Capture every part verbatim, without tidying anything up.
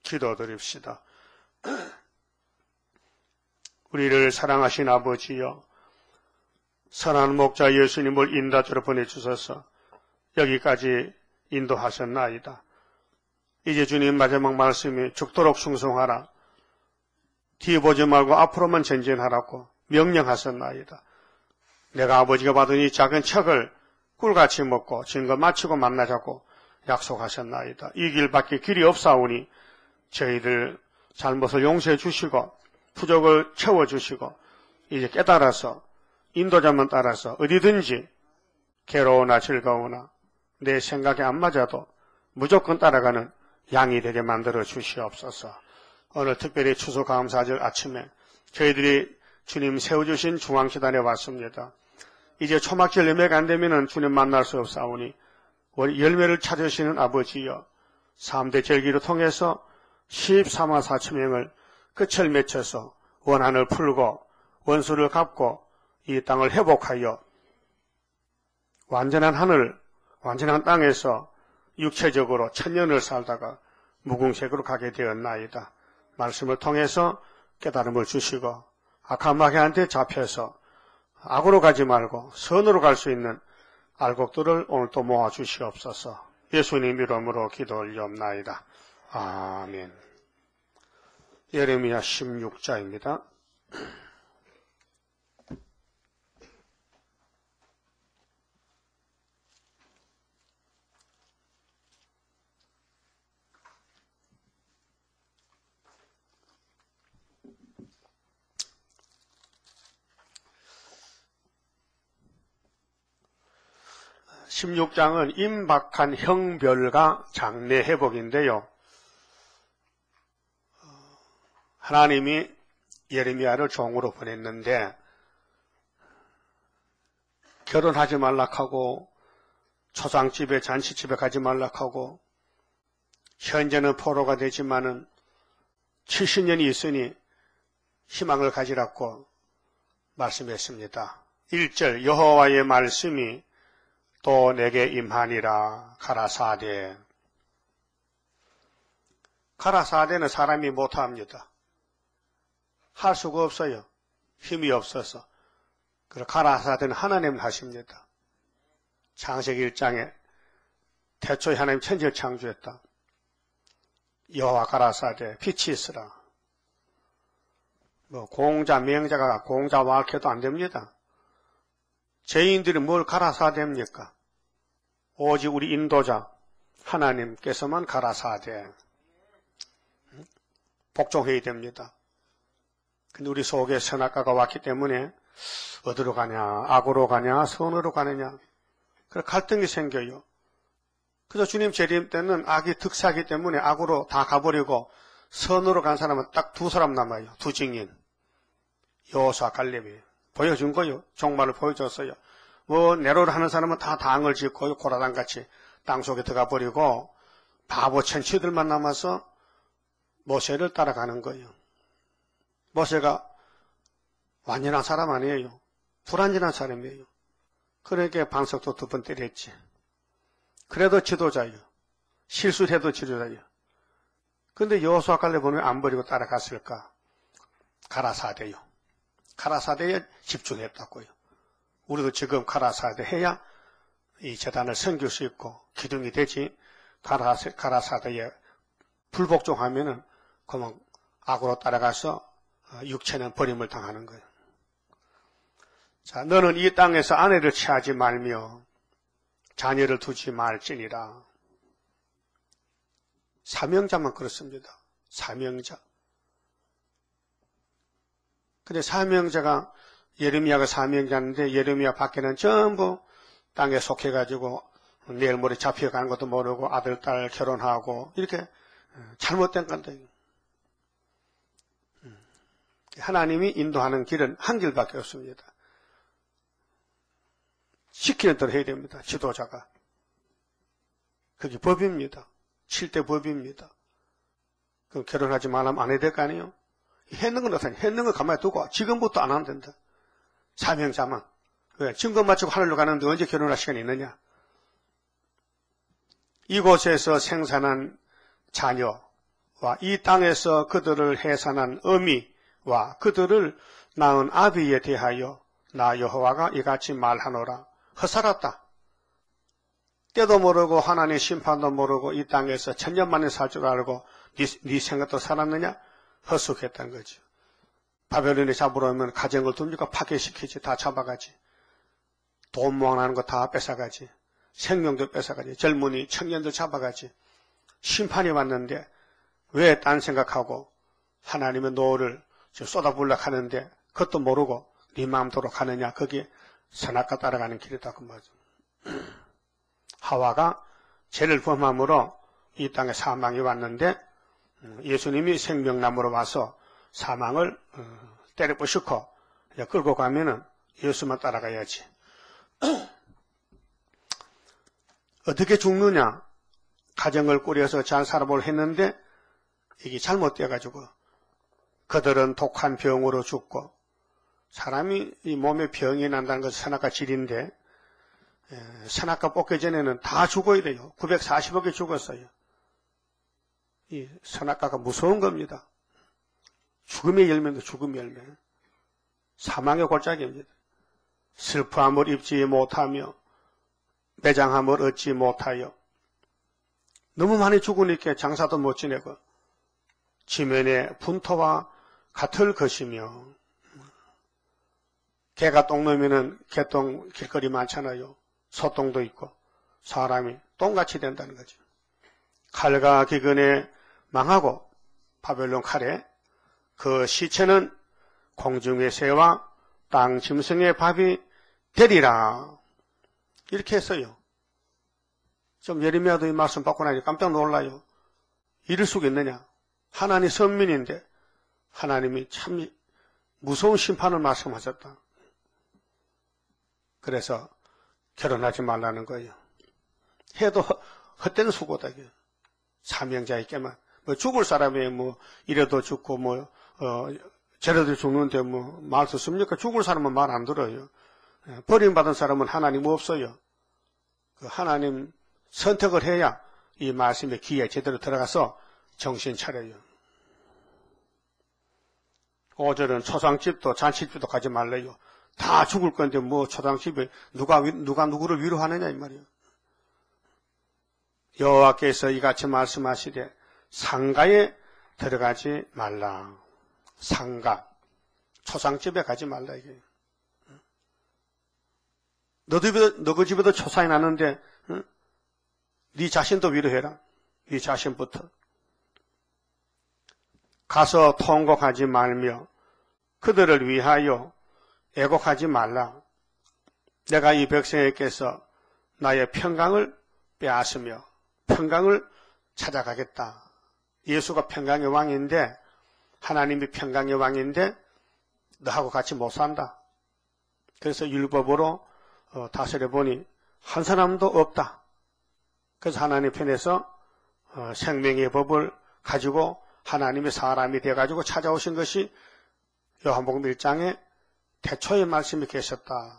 기도드립시다. 우리를 사랑하신 아버지여, 선한 목자 예수님을 인도자로 보내주셔서 여기까지 인도하셨나이다. 이제 주님 마지막 말씀이 죽도록 충성하라, 뒤에 보지 말고 앞으로만 전진하라고 명령하셨나이다. 내가 아버지가 받은 이 작은 척을 꿀같이 먹고 증거 마치고 만나자고 약속하셨나이다. 이 길밖에 길이 없사오니 저희들 잘못을 용서해 주시고 부족을 채워주시고 이제 깨달아서 인도자만 따라서 어디든지 괴로우나 즐거우나 내 생각에 안 맞아도 무조건 따라가는 양이 되게 만들어 주시옵소서. 오늘 특별히 추수 감사절 아침에 저희들이 주님 세워주신 중앙시단에 왔습니다. 이제 초막절 열매가 안 되면 주님 만날 수 없사오니 열매를 찾으시는 아버지여, 삼 대 절기를 통해서 십삼만 사천 명을 끝을 맺혀서 원한을 풀고 원수를 갚고 이 땅을 회복하여 완전한 하늘, 완전한 땅에서 육체적으로 천년을 살다가 무궁색으로 가게 되었나이다. 말씀을 통해서 깨달음을 주시고 악한 마귀한테 잡혀서 악으로 가지 말고 선으로 갈 수 있는 알곡들을 오늘 또 모아 주시옵소서. 예수님 이름으로 기도 올리옵나이다. 아멘. 예레미야 십육 장입니다. 십육 장은 임박한 형별과 장래 회복인데요. 하나님이 예레미야를 종으로 보냈는데 결혼하지 말라하고 초상집에 잔치집에 가지 말라하고 현재는 포로가 되지만은 칠십 년이 있으니 희망을 가지라고 말씀했습니다. 일 절 여호와의 말씀이 또 내게 임하니라 가라사대. 가라사대는 사람이 못합니다. 할 수가 없어요. 힘이 없어서. 그래서 가라사대는 하나님은 하십니다. 창세기 일 장에 태초에 하나님 천지를 창조했다. 여호와 가라사대 빛이 있으라. 뭐 공자 명자가 공자 와악해도 안 됩니다. 죄인들이 뭘 가라사대입니까? 오직 우리 인도자 하나님께서만 가라사대. 복종해야 됩니다. 근데 우리 속에 선악과가 왔기 때문에 어디로 가냐, 악으로 가냐, 선으로 가느냐, 그래서 갈등이 생겨요. 그래서 주님 재림 때는 악이 득세하기 때문에 악으로 다 가버리고 선으로 간 사람은 딱 두 사람 남아요. 두 증인. 여호수아 갈렙이 보여준 거요. 종말을 보여줬어요. 뭐 내로를 하는 사람은 다 당을 짓고 고라당같이 땅속에 들어가 버리고 바보 천치들만 남아서 모세를 따라가는 거예요. 모세가 완전한 사람 아니에요. 불완전한 사람이에요. 그러니까 반석도 두 번 때렸지. 그래도 지도자예요. 실수를 해도 지도자예요. 그런데 여호수아 갈렙은 왜 안 버리고 따라갔을까? 가라사대요. 가라사대에 집중했다고요. 우리도 지금 가라사대 해야 이 재단을 섬길 수 있고 기둥이 되지. 가라사, 가라사대에 불복종하면은 그만 악으로 따라가서 육체는 버림을 당하는 거예요. 자, 너는 이 땅에서 아내를 취하지 말며 자녀를 두지 말지니라. 사명자만 그렇습니다. 사명자. 근데 사명자가 예레미야가 사명자인데 예레미야 밖에는 전부 땅에 속해가지고 내일 모레 잡혀가는 것도 모르고 아들, 딸 결혼하고 이렇게 잘못된 건데 하나님이 인도하는 길은 한 길밖에 없습니다. 시키는 대로 해야 됩니다. 지도자가. 그게 법입니다. 칠 대 법입니다. 그럼 결혼하지 말라면 안 해야 될 거 아니에요? 했는 건 어떠냐? 했는 건 가만히 두고 지금부터 안 하면 된다. 사명자만. 왜? 증거 마치고 하늘로 가는데 언제 결혼할 시간이 있느냐? 이곳에서 생산한 자녀, 이 땅에서 그들을 해산한 어미와 그들을 낳은 아비에 대하여 나 여호와가 이같이 말하노라. 헛살았다. 때도 모르고 하나님의 심판도 모르고 이 땅에서 천년만에 살 줄 알고 네, 네 생각도 살았느냐? 헛속했다는 거죠. 바벨론에 잡으러 오면 가정을 둡니까? 파괴시키지. 다 잡아가지. 돈 모아나는 거 다 뺏어가지. 생명도 뺏어가지. 젊은이 청년들 잡아가지. 심판이 왔는데 왜 딴 생각하고 하나님의 노를 쏟아부으려고 하는데 그것도 모르고 네 마음대로 가느냐. 그게 선악과 따라가는 길이다. 그 말이죠. 하와가 죄를 범함으로 이 땅에 사망이 왔는데 예수님이 생명나무로 와서 사망을 때려 부시고 끌고 가면은 예수만 따라가야지. 어떻게 죽느냐? 가정을 꾸려서 잘 살아보려 했는데 이게 잘못되어가지고 그들은 독한 병으로 죽고 사람이 이 몸에 병이 난다는 것은 선악과 질인데 선악과 뽑기 전에는 다 죽어야 돼요. 구백사십억이 죽었어요. 이 선악과가 무서운 겁니다. 죽음의 열매도 죽음의 열매. 사망의 골짜기입니다. 슬퍼함을 입지 못하며 매장함을 얻지 못하여 너무 많이 죽으니까 장사도 못 지내고 지면에 분토와 같을 것이며 개가 똥 넣으면 개똥 길거리 많잖아요. 소똥도 있고 사람이 똥같이 된다는 거죠. 칼과 기근에 망하고 바벨론 칼에 그 시체는 공중의 새와 땅 짐승의 밥이 되리라. 이렇게 했어요. 좀 예레미야도 이 말씀 받고 나니 깜짝 놀라요. 이럴 수가 있느냐. 하나님 선민인데 하나님이 참 무서운 심판을 말씀하셨다. 그래서 결혼하지 말라는 거예요. 해도 헛된 수고다. 사명자에게만. 뭐 죽을 사람이 뭐 이래도 죽고 뭐 어, 저래도 죽는데 뭐 말 듣습니까? 죽을 사람은 말 안 들어요. 버림받은 사람은 하나님 없어요. 그 하나님 선택을 해야 이 말씀의 귀에 제대로 들어가서 정신 차려요. 오 절은 초상집도 잔치집도 가지 말래요. 다 죽을 건데 뭐 초상집에 누가 누가 누구를 위로하느냐 이 말이에요. 여호와께서 이같이 말씀하시되 상가에 들어가지 말라. 상가 초상집에 가지 말라 이게. 너도 집에도 너 그 집에도 초상이 나는데 응? 네 자신도 위로해라. 네 자신부터. 가서 통곡하지 말며 그들을 위하여 애곡하지 말라. 내가 이 백성에게서 나의 평강을 빼앗으며 평강을 찾아가겠다. 예수가 평강의 왕인데 하나님이 평강의 왕인데 너하고 같이 못 산다. 그래서 율법으로 어, 다스려 보니 한 사람도 없다. 그래서 하나님 편에서 어, 생명의 법을 가지고 하나님의 사람이 돼가지고 찾아오신 것이 요한복음 일 장에 태초의 말씀이 계셨다.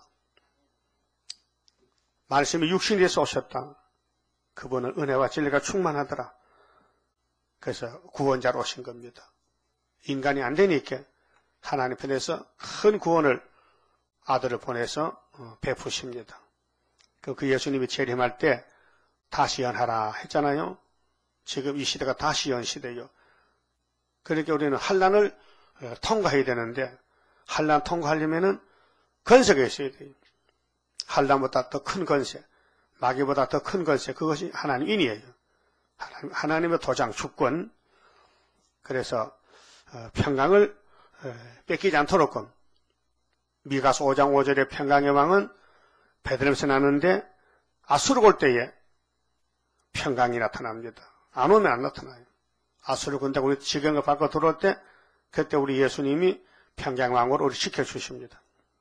말씀이 육신이 돼서 오셨다. 그분은 은혜와 진리가 충만하더라. 그래서 구원자로 오신 겁니다. 인간이 안 되니까 하나님 편에서 큰 구원을 아들을 보내서 베푸십니다. 그 예수님이 재림할 때 다시 연하라 했잖아요. 지금 이 시대가 다시 연 시대요. 그러니까 우리는 환난을 통과해야 되는데 환난 통과하려면은 건세가 있어야 돼요. 환난보다 더 큰 건세, 마귀보다 더 큰 건세, 그것이 하나님 인이에요. 하나님, 하나님의 도장, 주권. 그래서 평강을 뺏기지 않도록끔 미가서 오 장 오 절의 평강의 왕은 베들레헴에서 나는데 아수르 올 때에 평강이 나타납니다. 안 오면 안 나타나요. 아수르 군대가 우리 지경을 밟고 들어올 때 그때 우리 예수님이 평강왕으로 우리 지켜주십니다.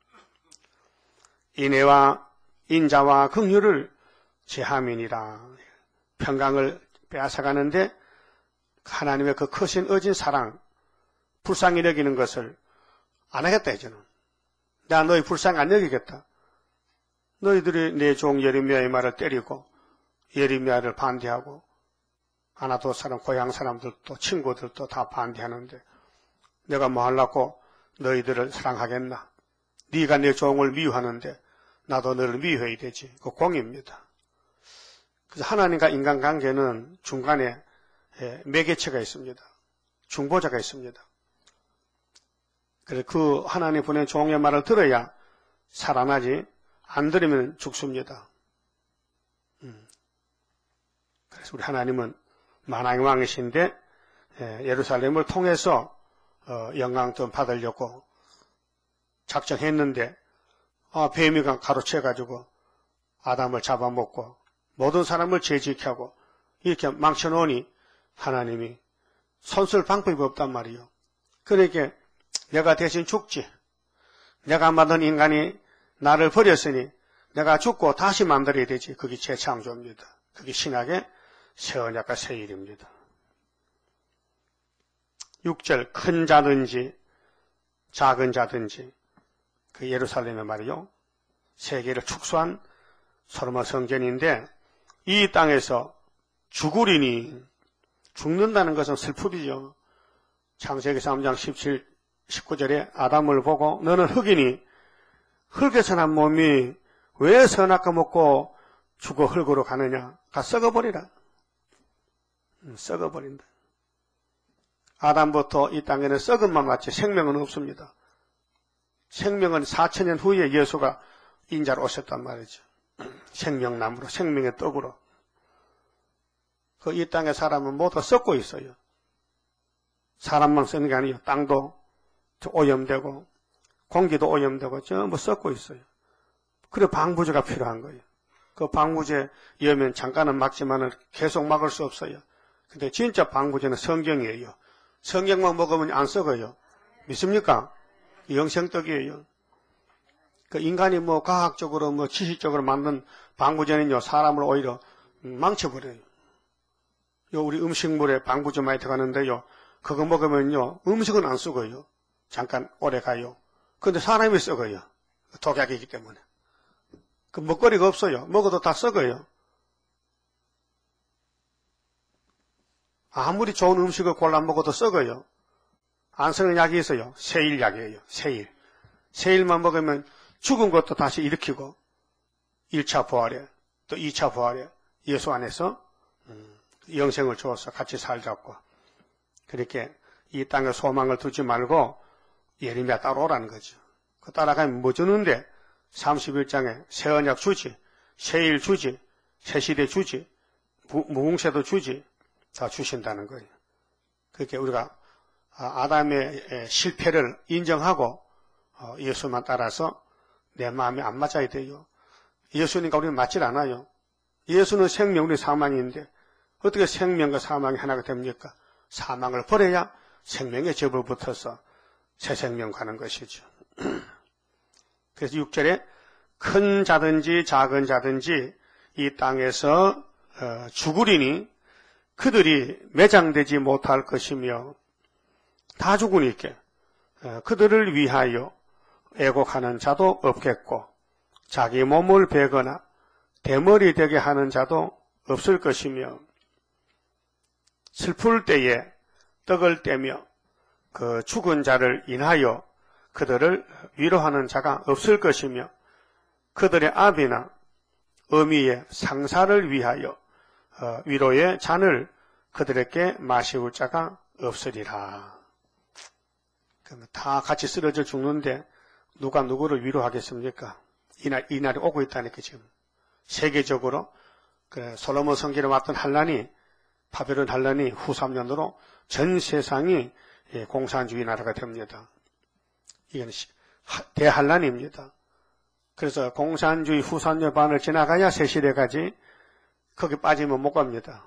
인애와 인자와 긍휼을 제함이니라. 평강을 빼앗아가는데 하나님의 그 크신 어진 사랑, 불쌍히 여기는 것을 안 하겠다 이제는. 나 너희 불쌍히 안 여기겠다. 너희들이 내 종 예레미야의 말을 때리고 예레미야를 반대하고 아나도 사람, 고향 사람들도 친구들도 다 반대하는데 내가 뭐 하려고 너희들을 사랑하겠나? 네가 내 종을 미워하는데 나도 너를 미워해야 되지. 그 공입니다. 그래서 하나님과 인간관계는 중간에 매개체가 있습니다. 중보자가 있습니다. 그래서 그 하나님 보낸 종의 말을 들어야 살아나지 안 들으면 죽습니다. 음. 그래서 우리 하나님은 만왕의 왕이신데 예루살렘을 통해서 영광 좀 받으려고 작정했는데 뱀이 가로채가지고 아담을 잡아먹고 모든 사람을 죄짓게 하고 이렇게 망쳐놓으니 하나님이 손쓸 방법이 없단 말이에요. 그러니까 내가 대신 죽지. 내가 만든 인간이 나를 버렸으니 내가 죽고 다시 만들어야 되지. 그게 재창조입니다. 그게 신학의 새 언약과 새 일입니다. 육 절 큰 자든지 작은 자든지 그 예루살렘의 말이요. 세계를 축소한 솔로몬 성전인데 이 땅에서 죽으리니 죽는다는 것은 슬픔이죠. 창세기 삼 장 십칠, 십구 절에 아담을 보고 너는 흙이니 흙에서 난 몸이 왜 선악과 먹고 죽어 흙으로 가느냐. 다 썩어버리라. 썩어버린다. 아담부터 이 땅에는 썩은만 맞지 생명은 없습니다. 생명은 사천 년 후에 예수가 인자로 오셨단 말이죠. 생명나무로 생명의 떡으로. 그 이 땅의 사람은 모두 썩고 있어요. 사람만 쓰는 게 아니에요. 땅도 오염되고 공기도 오염되고 전부 썩고 있어요. 그래 방부제가 필요한 거예요. 그 방부제 여면 잠깐은 막지만은 계속 막을 수 없어요. 근데 진짜 방부제는 성경이에요. 성경만 먹으면 안 썩어요. 믿습니까? 영생떡이에요. 그 인간이 뭐 과학적으로 뭐 지식적으로 만든 방부제는요 사람을 오히려 망쳐버려요. 요 우리 음식물에 방부제 많이 들어가는데요. 그거 먹으면요 음식은 안 썩어요. 잠깐 오래 가요. 근데 사람이 썩어요. 독약이기 때문에. 그 먹거리가 없어요. 먹어도 다 썩어요. 아무리 좋은 음식을 골라 먹어도 썩어요. 안 썩는 약이 있어요. 세일약이에요. 세일. 세일만 먹으면 죽은 것도 다시 일으키고 일 차 부활에 또 이 차 부활에 예수 안에서 영생을 주어서 같이 살자고. 그렇게 이 땅에 소망을 두지 말고 예레미야 따라오라는 거죠. 그 따라가면 뭐 주는데 삼십일 장에 새 언약 주지, 세일 주지, 새 시대 주지, 무궁세도 주지, 다 주신다는 거예요. 그렇게 우리가 아담의 실패를 인정하고 예수만 따라서 내 마음이 안 맞아야 돼요. 예수님과 우리는 맞질 않아요. 예수는 생명, 우리 사망인데 어떻게 생명과 사망이 하나가 됩니까? 사망을 버려야 생명의 접을 붙어서 새 생명 가는 것이죠. 그래서 육 절에 큰 자든지 작은 자든지 이 땅에서 죽으리니 그들이 매장되지 못할 것이며 다 죽으니까 그들을 위하여 애곡하는 자도 없겠고 자기 몸을 베거나 대머리 되게 하는 자도 없을 것이며 슬플 때에 떡을 떼며 그 죽은 자를 인하여 그들을 위로하는 자가 없을 것이며 그들의 아비나 어미의 상사를 위하여 위로의 잔을 그들에게 마시울 자가 없으리라. 그러면 다 같이 쓰러져 죽는데 누가 누구를 위로하겠습니까? 이날, 이날이 오고 있다니까 지금. 세계적으로 그래, 솔로몬 성전에 왔던 환란이 바벨론 환란이 후 삼 년으로 전 세상이 공산주의 나라가 됩니다. 이건 대환란입니다. 그래서 공산주의 후 삼 년 반을 지나가야 새 시대까지 거기 빠지면 못 갑니다.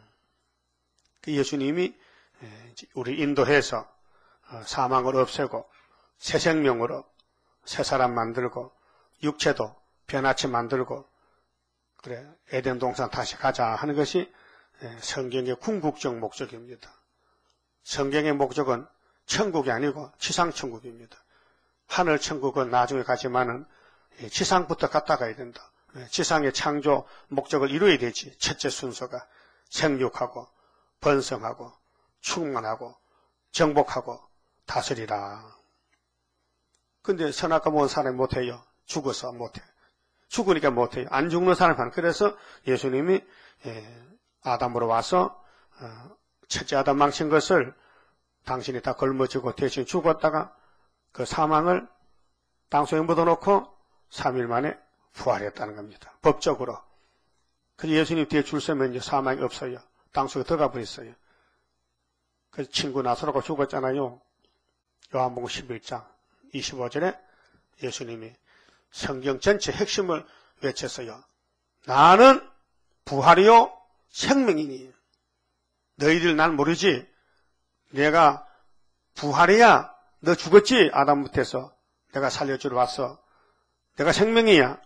예수님이 우리 인도해서 사망을 없애고 새 생명으로 새 사람 만들고 육체도 변화치 만들고 그래 에덴 동산 다시 가자 하는 것이 성경의 궁극적 목적입니다. 성경의 목적은 천국이 아니고 지상천국입니다. 하늘 천국은 나중에 가지만은 지상부터 갔다 가야 된다. 지상의 창조 목적을 이루어야 되지. 첫째 순서가 생육하고 번성하고 충만하고 정복하고 다스리라. 근데 선악과 모든 사람이 못해요. 죽어서 못해. 죽으니까 못해요. 안 죽는 사람은. 그래서 예수님이 아담으로 와서 첫째 아담 망친 것을 당신이 다 걸머지고 대신 죽었다가 그 사망을 땅속에 묻어놓고 삼 일 만에 부활했다는 겁니다. 법적으로. 그래서 예수님 뒤에 줄 서면 이제 사망이 없어요. 땅속에 들어가 버렸어요. 그래서 친구 나사로가 죽었잖아요. 요한복음 십일 장 이십오 절에 예수님이 성경 전체 핵심을 외쳤어요. 나는 부활이요 생명이니. 너희들 난 모르지. 내가 부활이야. 너 죽었지? 아담부터 해서 내가 살려주러 왔어. 내가 생명이야.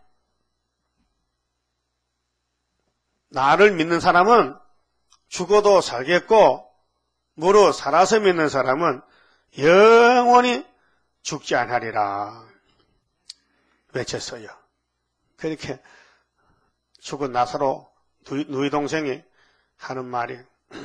나를 믿는 사람은 죽어도 살겠고 무릇 살아서 믿는 사람은 영원히 죽지 않으리라 외쳤어요. 그렇게 죽은 나사로 누이, 누이 동생이 하는 말이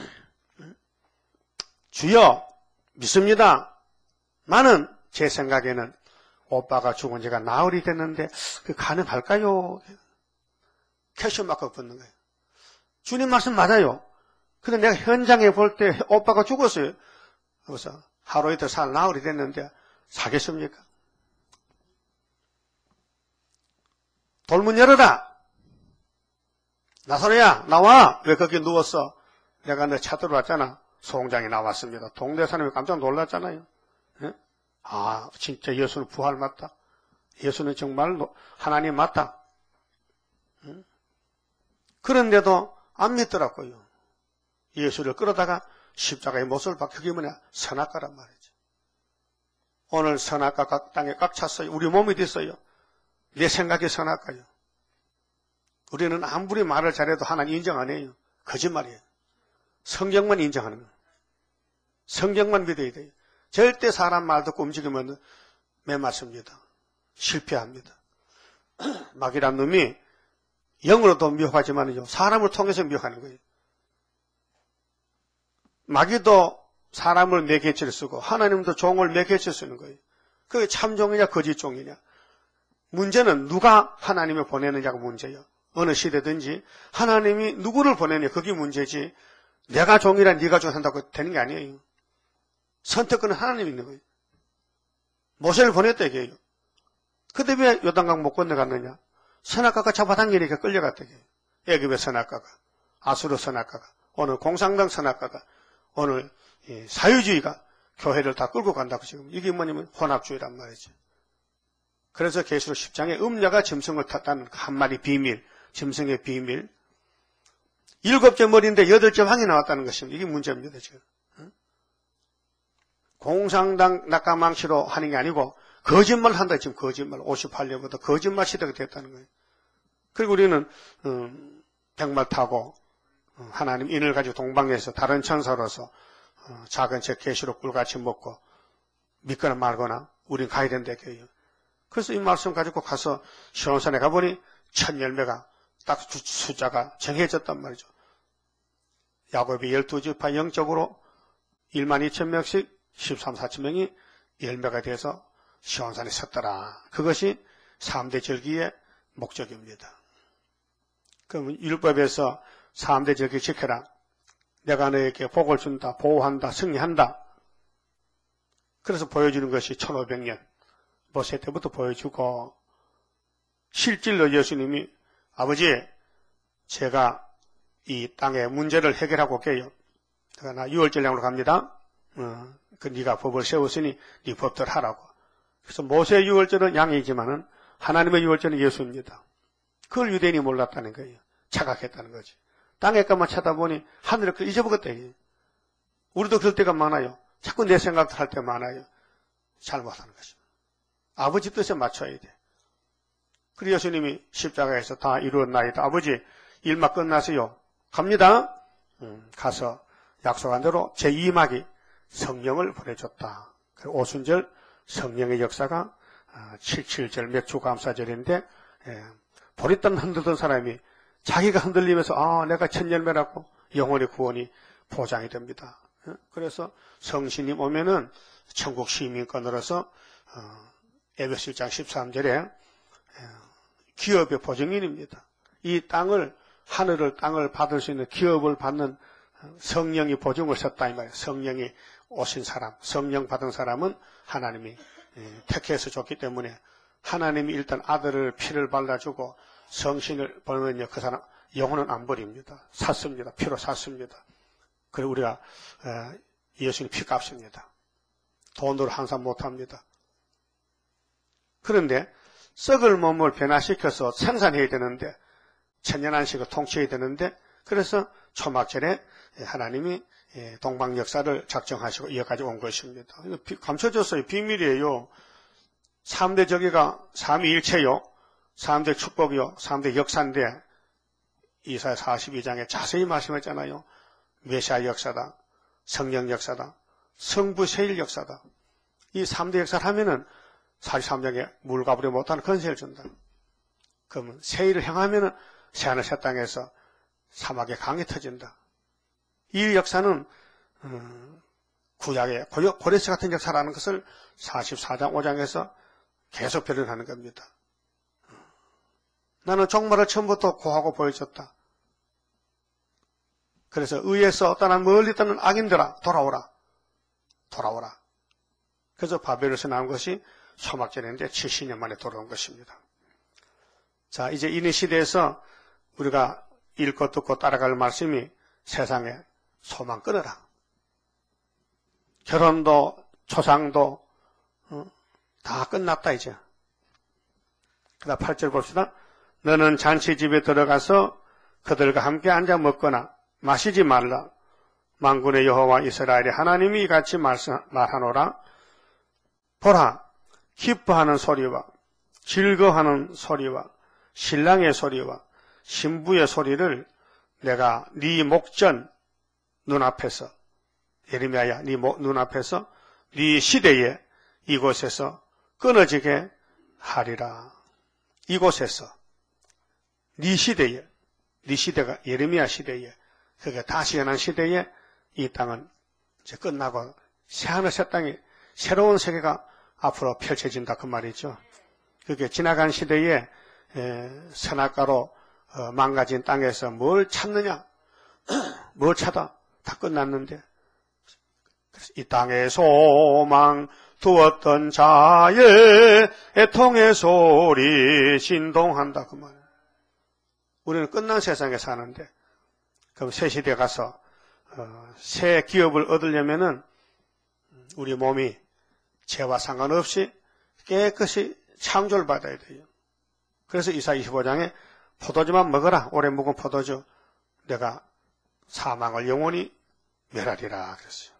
주여 믿습니다. 나는 제 생각에는 오빠가 죽은 지가 나흘이 됐는데 그 가능할까요? 캐셔 마크 붙는 거예요. 주님 말씀 맞아요. 근데 내가 현장에 볼 때 오빠가 죽었어요. 그래서 하루 이틀 살 나흘이 됐는데 사겠습니까? 돌문 열어라. 나사로야 나와. 왜 거기 누웠어? 내가 너 찾으러 왔잖아. 소홍장이 나왔습니다. 동네 사람이 깜짝 놀랐잖아요. 예? 아 진짜 예수는 부활 맞다. 예수는 정말 하나님 맞다. 예? 그런데도 안 믿더라고요. 예수를 끌어다가 십자가의 못을 박혀. 그게 뭐냐? 선악과란 말이지. 오늘 선악과 땅에 꽉 찼어요. 우리 몸이 됐어요. 내 생각이 선악과요. 우리는 아무리 말을 잘해도 하나님 인정 안 해요. 거짓말이에요. 성경만 인정하는 거예요. 성경만 믿어야 돼요. 절대 사람 말 듣고 움직이면 매맞습니다. 실패합니다. 마귀란 놈이 영으로도 미혹하지만요, 사람을 통해서 미혹하는 거예요. 마귀도 사람을 매개체를 쓰고 하나님도 종을 매개체를 쓰는 거예요. 그게 참종이냐 거짓종이냐. 문제는 누가 하나님을 보내느냐가 문제예요. 어느 시대든지 하나님이 누구를 보내느냐 그게 문제지 내가 종이라 네가 종 한다고 되는 게 아니에요. 선택권은 하나님이 있는 거예요. 모세를 보냈다 이게요. 근데 왜 요단강 못 건너갔느냐? 선악과가 잡아당기니까 끌려갔다 이게요. 애굽의 선악과가, 아수르 선악과가, 오늘 공산당 선악과가, 오늘 사유주의가 교회를 다 끌고 간다고 지금. 이게 뭐냐면 혼합주의란 말이죠. 그래서 계시록 십 장에 음녀가 짐승을 탔다는 한 마리 비밀, 짐승의 비밀. 일곱째 머리인데 여덟째 왕이 나왔다는 것입니다. 이게 문제입니다, 지금. 공산당 낙가망치로 하는 게 아니고 거짓말 한다, 지금 거짓말. 오십팔 년부터 거짓말 시대가 됐다는 거예요. 그리고 우리는 음, 백말 타고 하나님 인을 가지고 동방에서 다른 천사로서 어, 작은 책 계시록 꿀같이 먹고 믿거나 말거나 우린 가야 된다 이거예요. 그래서 이 말씀 가지고 가서 시온산에 가보니 천 열매가 딱 숫자가 정해졌단 말이죠. 야곱이 열두 지파 영적으로 일만 이천 명씩 십삼, 사천 명이 열매가 돼서 시온산에 섰더라. 그것이 삼 대 절기의 목적입니다. 그럼 율법에서 삼 대 절기 지켜라. 내가 너에게 복을 준다, 보호한다, 승리한다. 그래서 보여주는 것이 천오백 년. 모세 때부터 보여주고 실질로 예수님이 아버지 제가 이 땅의 문제를 해결하고 올게요. 내가 나 유월절량으로 갑니다. 어, 그 네가 법을 세웠으니 네 법대로 하라고. 그래서 모세의 유월절은 양이지만은 하나님의 유월절은 예수입니다. 그걸 유대인이 몰랐다는 거예요. 착각했다는 거지. 땅에 것만 쳐다보니 하늘을 그 잊어버렸다. 우리도 그럴 때가 많아요. 자꾸 내 생각도 할 때 많아요. 잘못하는 것입니다. 아버지 뜻에 맞춰야 돼. 그리고 예수님이 십자가에서 다 이루었나이다. 아버지 일막 끝나서요. 갑니다. 음, 가서 약속한 대로 제이 막이 성령을 보내줬다. 그리고 오순절 성령의 역사가 칠칠절 맥주감사절인데 예, 보리떡 흔들던 사람이 자기가 흔들리면서 아 내가 천열매라고 영혼의 구원이 보장이 됩니다. 그래서 성신님 오면은 천국 시민권으로서 에베소 일 장 십삼 절에 기업의 보증인입니다. 이 땅을 하늘을 땅을 받을 수 있는 기업을 받는 성령이 보증을 섰다 이 말이에요. 성령이 오신 사람, 성령 받은 사람은 하나님이 택해서 줬기 때문에 하나님이 일단 아들을 피를 발라주고 성신을 벌면요 그 사람 영혼은 안 버립니다. 샀습니다. 피로 샀습니다. 그리고 우리가 예수님 피값입니다. 돈으로 항상 못합니다. 그런데 썩을 몸을 변화시켜서 생산해야 되는데 천년안식을 통치해야 되는데 그래서 초막절에 하나님이 동방 역사를 작정하시고 여기까지 온 것입니다. 감춰졌어요. 비밀이에요. 삼 대 저기가 삼위일체요. 삼 대 축복이요. 삼 대 역사인데 이사야 사십이 장에 자세히 말씀했잖아요. 메시아 역사다. 성령 역사다. 성부 세일 역사다. 이 삼 대 역사를 하면은 사십삼 장에 물가부리 못하는 건세를 준다. 그러면 세일을 행하면은 새하늘 새 땅에서 사막에 강이 터진다. 이 역사는 음, 구약의 고레스 같은 역사라는 것을 사십사 장 오 장에서 계속 변론하는 겁니다. 나는 종말을 처음부터 고하고 보여줬다. 그래서 의에서 떠난 멀리 떠난 악인들아 돌아오라. 돌아오라. 그래서 바벨에서 나온 것이 초막절인데 칠십 년 만에 돌아온 것입니다. 자, 이제 이런 시대에서 우리가 읽고 듣고 따라갈 말씀이 세상에 소망 끊어라. 결혼도 초상도 어, 다 끝났다 이제. 그다음 팔 절 봅시다. 너는 잔치집에 들어가서 그들과 함께 앉아 먹거나 마시지 말라. 만군의 여호와 이스라엘의 하나님이 이같이 말씀, 말하노라. 보라, 기뻐하는 소리와 즐거워하는 소리와 신랑의 소리와 신부의 소리를 내가 네 목전 눈앞에서 예레미야야 네 눈앞에서 네 시대에 이곳에서 끊어지게 하리라. 이곳에서 네 시대에 네 시대가 예레미야 시대에 그게 다시 연한 시대에 이 땅은 이제 끝나고 새하늘 새 땅이 새로운 세계가 앞으로 펼쳐진다 그 말이죠. 그게 지나간 시대에 선악과로 망가진 땅에서 뭘 찾느냐? 뭘 찾아? 다 끝났는데 이 땅에 소망 두었던 자의 애통의 소리 진동한다 그 말. 우리는 끝난 세상에 사는데 그럼 새 시대 가서 어, 새 기업을 얻으려면은 우리 몸이 죄와 상관없이 깨끗이 창조를 받아야 돼요. 그래서 이사야 이십오 장에 포도주만 먹어라. 오래 묵은 포도주. 내가 사망을 영원히 멸하리라 그랬어요.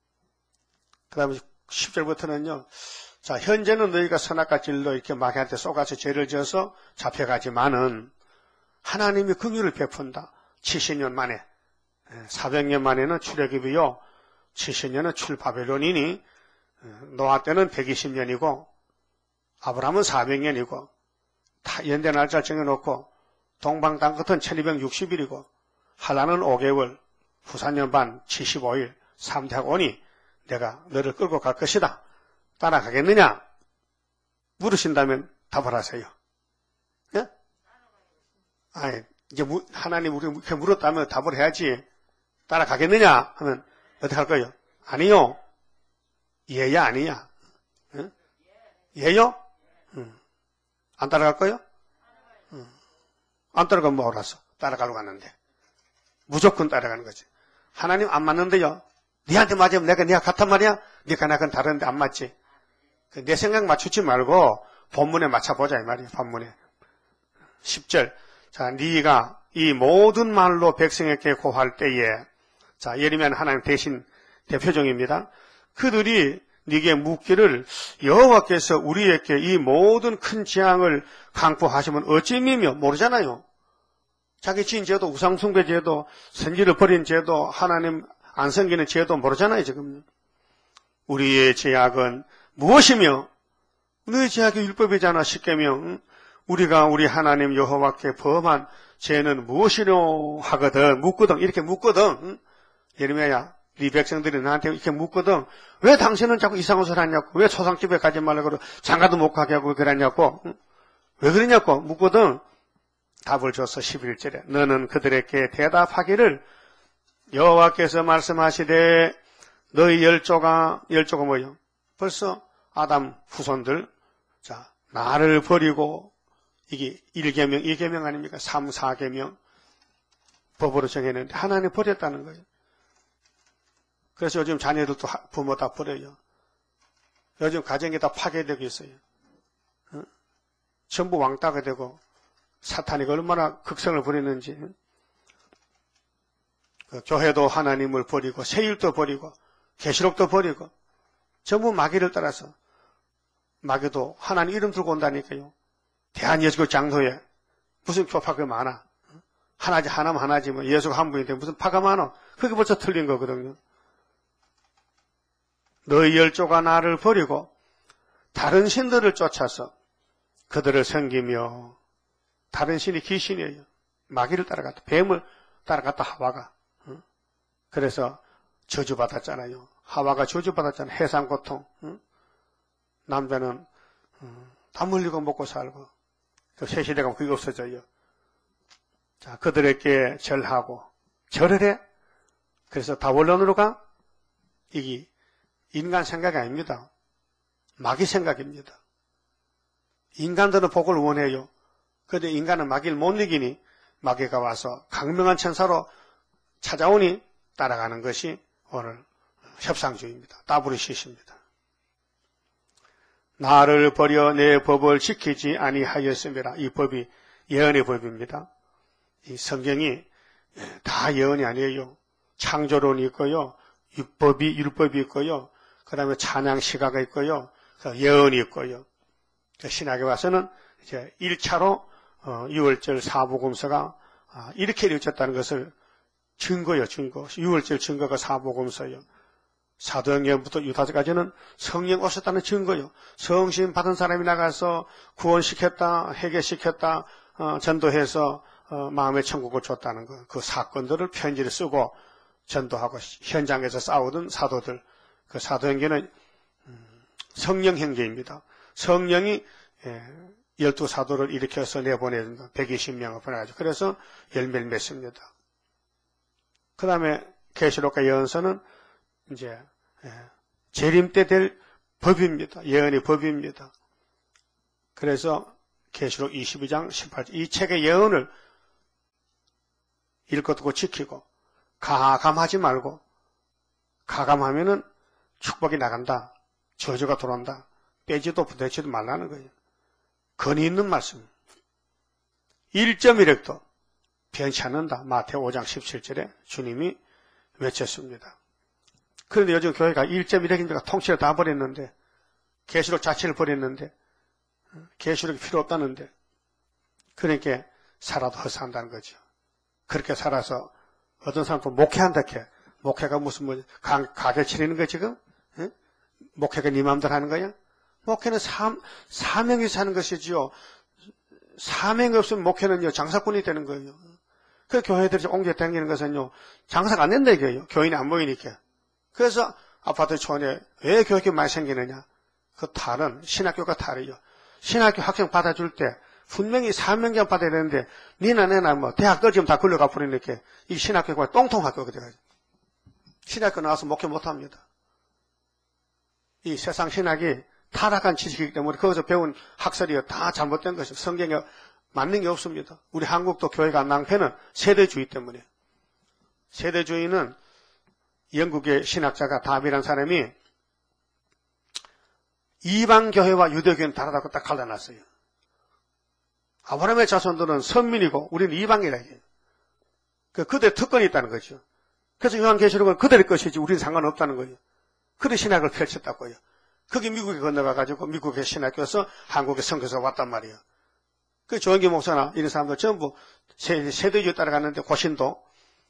그 다음에 십 절부터는요. 자, 현재는 너희가 선악과 진로 이렇게 마귀한테 쏘가서 죄를 지어서 잡혀가지만은 하나님이 긍휼을 베푼다. 칠십 년 만에, 사백 년 만에는 출애굽이요. 칠십 년은 출바벨론이니 노아 때는 백이십 년이고 아브라함은 사백 년이고 다 연대 날짜 정해놓고 동방 땅 끝은 천이백육십 일이고 한란은 오 개월, 후사년 반 칠십오 일, 삼 대하고 오니 내가 너를 끌고 갈 것이다. 따라가겠느냐? 물으신다면 답을 하세요. 예? 아니, 이제 하나님 우리 이렇게 물었다면 답을 해야지. 따라가겠느냐? 하면 어떻게 할 거예요? 아니요. 예야 아니야. 예? 예요? 응. 안 따라갈 거예요? 응. 안 따라가면 뭐 알았어? 따라가려고 하는데. 무조건 따라가는 거지. 하나님 안 맞는데요. 니한테 맞으면 내가 니가 같단 말이야? 니가 나건 다른데 안 맞지? 내 생각 맞추지 말고 본문에 맞춰보자 이 말이야. 본문에. 십 절. 자, 니가 이 모든 말로 백성에게 고할 때에 자, 예레미야는 하나님 대신 대표종입니다. 그들이 네게 묻기를 여호와께서 우리에게 이 모든 큰 재앙을 강포하시면 어찌미며 모르잖아요. 자기 지은 죄도 우상숭배 죄도 선지를 버린 죄도 하나님 안 섬기는 죄도 모르잖아요 지금. 우리의 죄악은 무엇이며 너희 죄악이 율법이잖아 십계명. 우리가 우리 하나님 여호와께 범한 죄는 무엇이뇨 하거든 묻거든 이렇게 묻거든. 예레미야야, 네 백성들이 나한테 이렇게 묻거든. 왜 당신은 자꾸 이상한 소리 하냐고. 왜 초상집에 가지 말라고 그러고 장가도 못 가게 하고 그러냐고. 왜 그러냐고 묻거든. 답을 줬어. 십일 절에. 너는 그들에게 대답하기를 여호와께서 말씀하시되 너희 열조가 열조가 뭐요? 벌써 아담 후손들 자 나를 버리고 이게 일 계명, 이 계명 아닙니까? 삼, 사 계명 법으로 정해놨는데 하나님 버렸다는 거예요. 그래서 요즘 자녀들도 부모 다 버려요. 요즘 가정이 다 파괴되고 있어요. 어? 전부 왕따가 되고 사탄이 얼마나 극성을 부리는지. 그 교회도 하나님을 버리고 세율도 버리고 계시록도 버리고 전부 마귀를 따라서 마귀도 하나님 이름 들고 온다니까요. 대한예수교 장로에 무슨 교파가 많아. 하나지 하나면 하나지 뭐 예수가 한 분인데 무슨 파가 많아. 그게 벌써 틀린 거거든요. 너희 열조가 나를 버리고 다른 신들을 쫓아서 그들을 섬기며 다른 신이 귀신이에요. 마귀를 따라갔다. 뱀을 따라갔다 하와가. 그래서 저주받았잖아요. 하와가 저주받았잖아요. 해상고통. 남자는 땀 흘리고 먹고 살고 새 시대가 그게 없어져요. 자, 그들에게 절하고 절을 해. 그래서 다 원론으로 가. 이게 인간 생각이 아닙니다. 마귀 생각입니다. 인간들은 복을 원해요. 그런데 인간은 마귀를 못 이기니 마귀가 와서 강명한 천사로 찾아오니 따라가는 것이 오늘 협상주의입니다. 따브르시스입니다. 나를 버려 내 법을 지키지 아니하였음이라. 이 법이 예언의 법입니다. 이 성경이 다 예언이 아니에요. 창조론이 있고요. 율법이, 율법이 있고요. 그 다음에 찬양 시가가 있고요. 예언이 있고요. 신학에 와서는 이제 일 차로 유월절 사복음서가 이렇게 이루어졌다는 것을 증거요, 증거. 유월절 증거가 사복음서요. 사도행전부터 유다서까지는 성령 오셨다는 증거요. 성신 받은 사람이 나가서 구원시켰다, 회개시켰다, 어, 전도해서 어, 마음의 천국을 줬다는 것. 그 사건들을 편지를 쓰고 전도하고 현장에서 싸우던 사도들. 그 사도행전은 음, 성령 행제입니다. 성령이 예, 열두 사도를 일으켜서 내보내준다. 백이십 명을 보내가지고. 그래서 열매를 맺습니다. 그 다음에 계시록과 예언서는 이제 예, 재림 때 될 법입니다. 예언의 법입니다. 그래서 계시록 이십이 장 십팔 절 이 책의 예언을 읽고 듣고 지키고 가감하지 말고 가감하면은 축복이 나간다. 저주가 들어온다. 빼지도 부대지도 말라는 거예요. 근위 있는 말씀. 일 점 일 핵도 변치 않는다. 마태오 장 십칠 절에 주님이 외쳤습니다. 그런데 요즘 교회가 일 점 일 핵인데가 통치를 다 버렸는데 계시록 자체를 버렸는데 계시록이 필요 없다는데 그러니까 살아도 헛산다는 거죠. 그렇게 살아서 어떤 사람도 목회한다 해. 목회가 무슨 뭐 가, 가게 치르는 거 지금? 예? 목회가 네 마음대로 하는 거야? 목회는 사, 사명이 사는 것이지요. 사명이 없으면 목회는요 장사꾼이 되는 거예요. 그 교회들이 옮겨 다니는 것은요 장사가 안 된다 이거예요. 교인이 안 모이니까. 그래서 아파트 촌에 왜 교육이 많이 생기느냐? 그 탈은 신학교가 탈이요. 신학교 학생 받아줄 때 분명히 사명경 받아야 되는데 니나 내나 뭐 대학들 지금 다 걸려가 버리니까 이 신학교가 똥통학교가 돼가지고 신학교 나와서 목회 못합니다. 이 세상 신학이 타락한 지식이기 때문에 거기서 배운 학설이 다 잘못된 것이고 성경에 맞는 게 없습니다. 우리 한국도 교회가 낭패는 세대주의 때문에. 세대주의는 영국의 신학자가 다비라는 사람이 이방교회와 유대교회는 다르다고 딱 갈라놨어요. 아브라함의 자손들은 선민이고 우리는 이방이라 해요. 그들의 특권이 있다는 거죠. 그래서 요한계시록은 그들의 것이지 우리는 상관없다는 거예요. 그런 신학을 펼쳤다고요. 그게 미국에 건너가가지고 미국의 신학교에서 한국의 선교사 왔단 말이에요. 그 조영기 목사나 이런 사람들 전부 세대주의 따라갔는데 고신도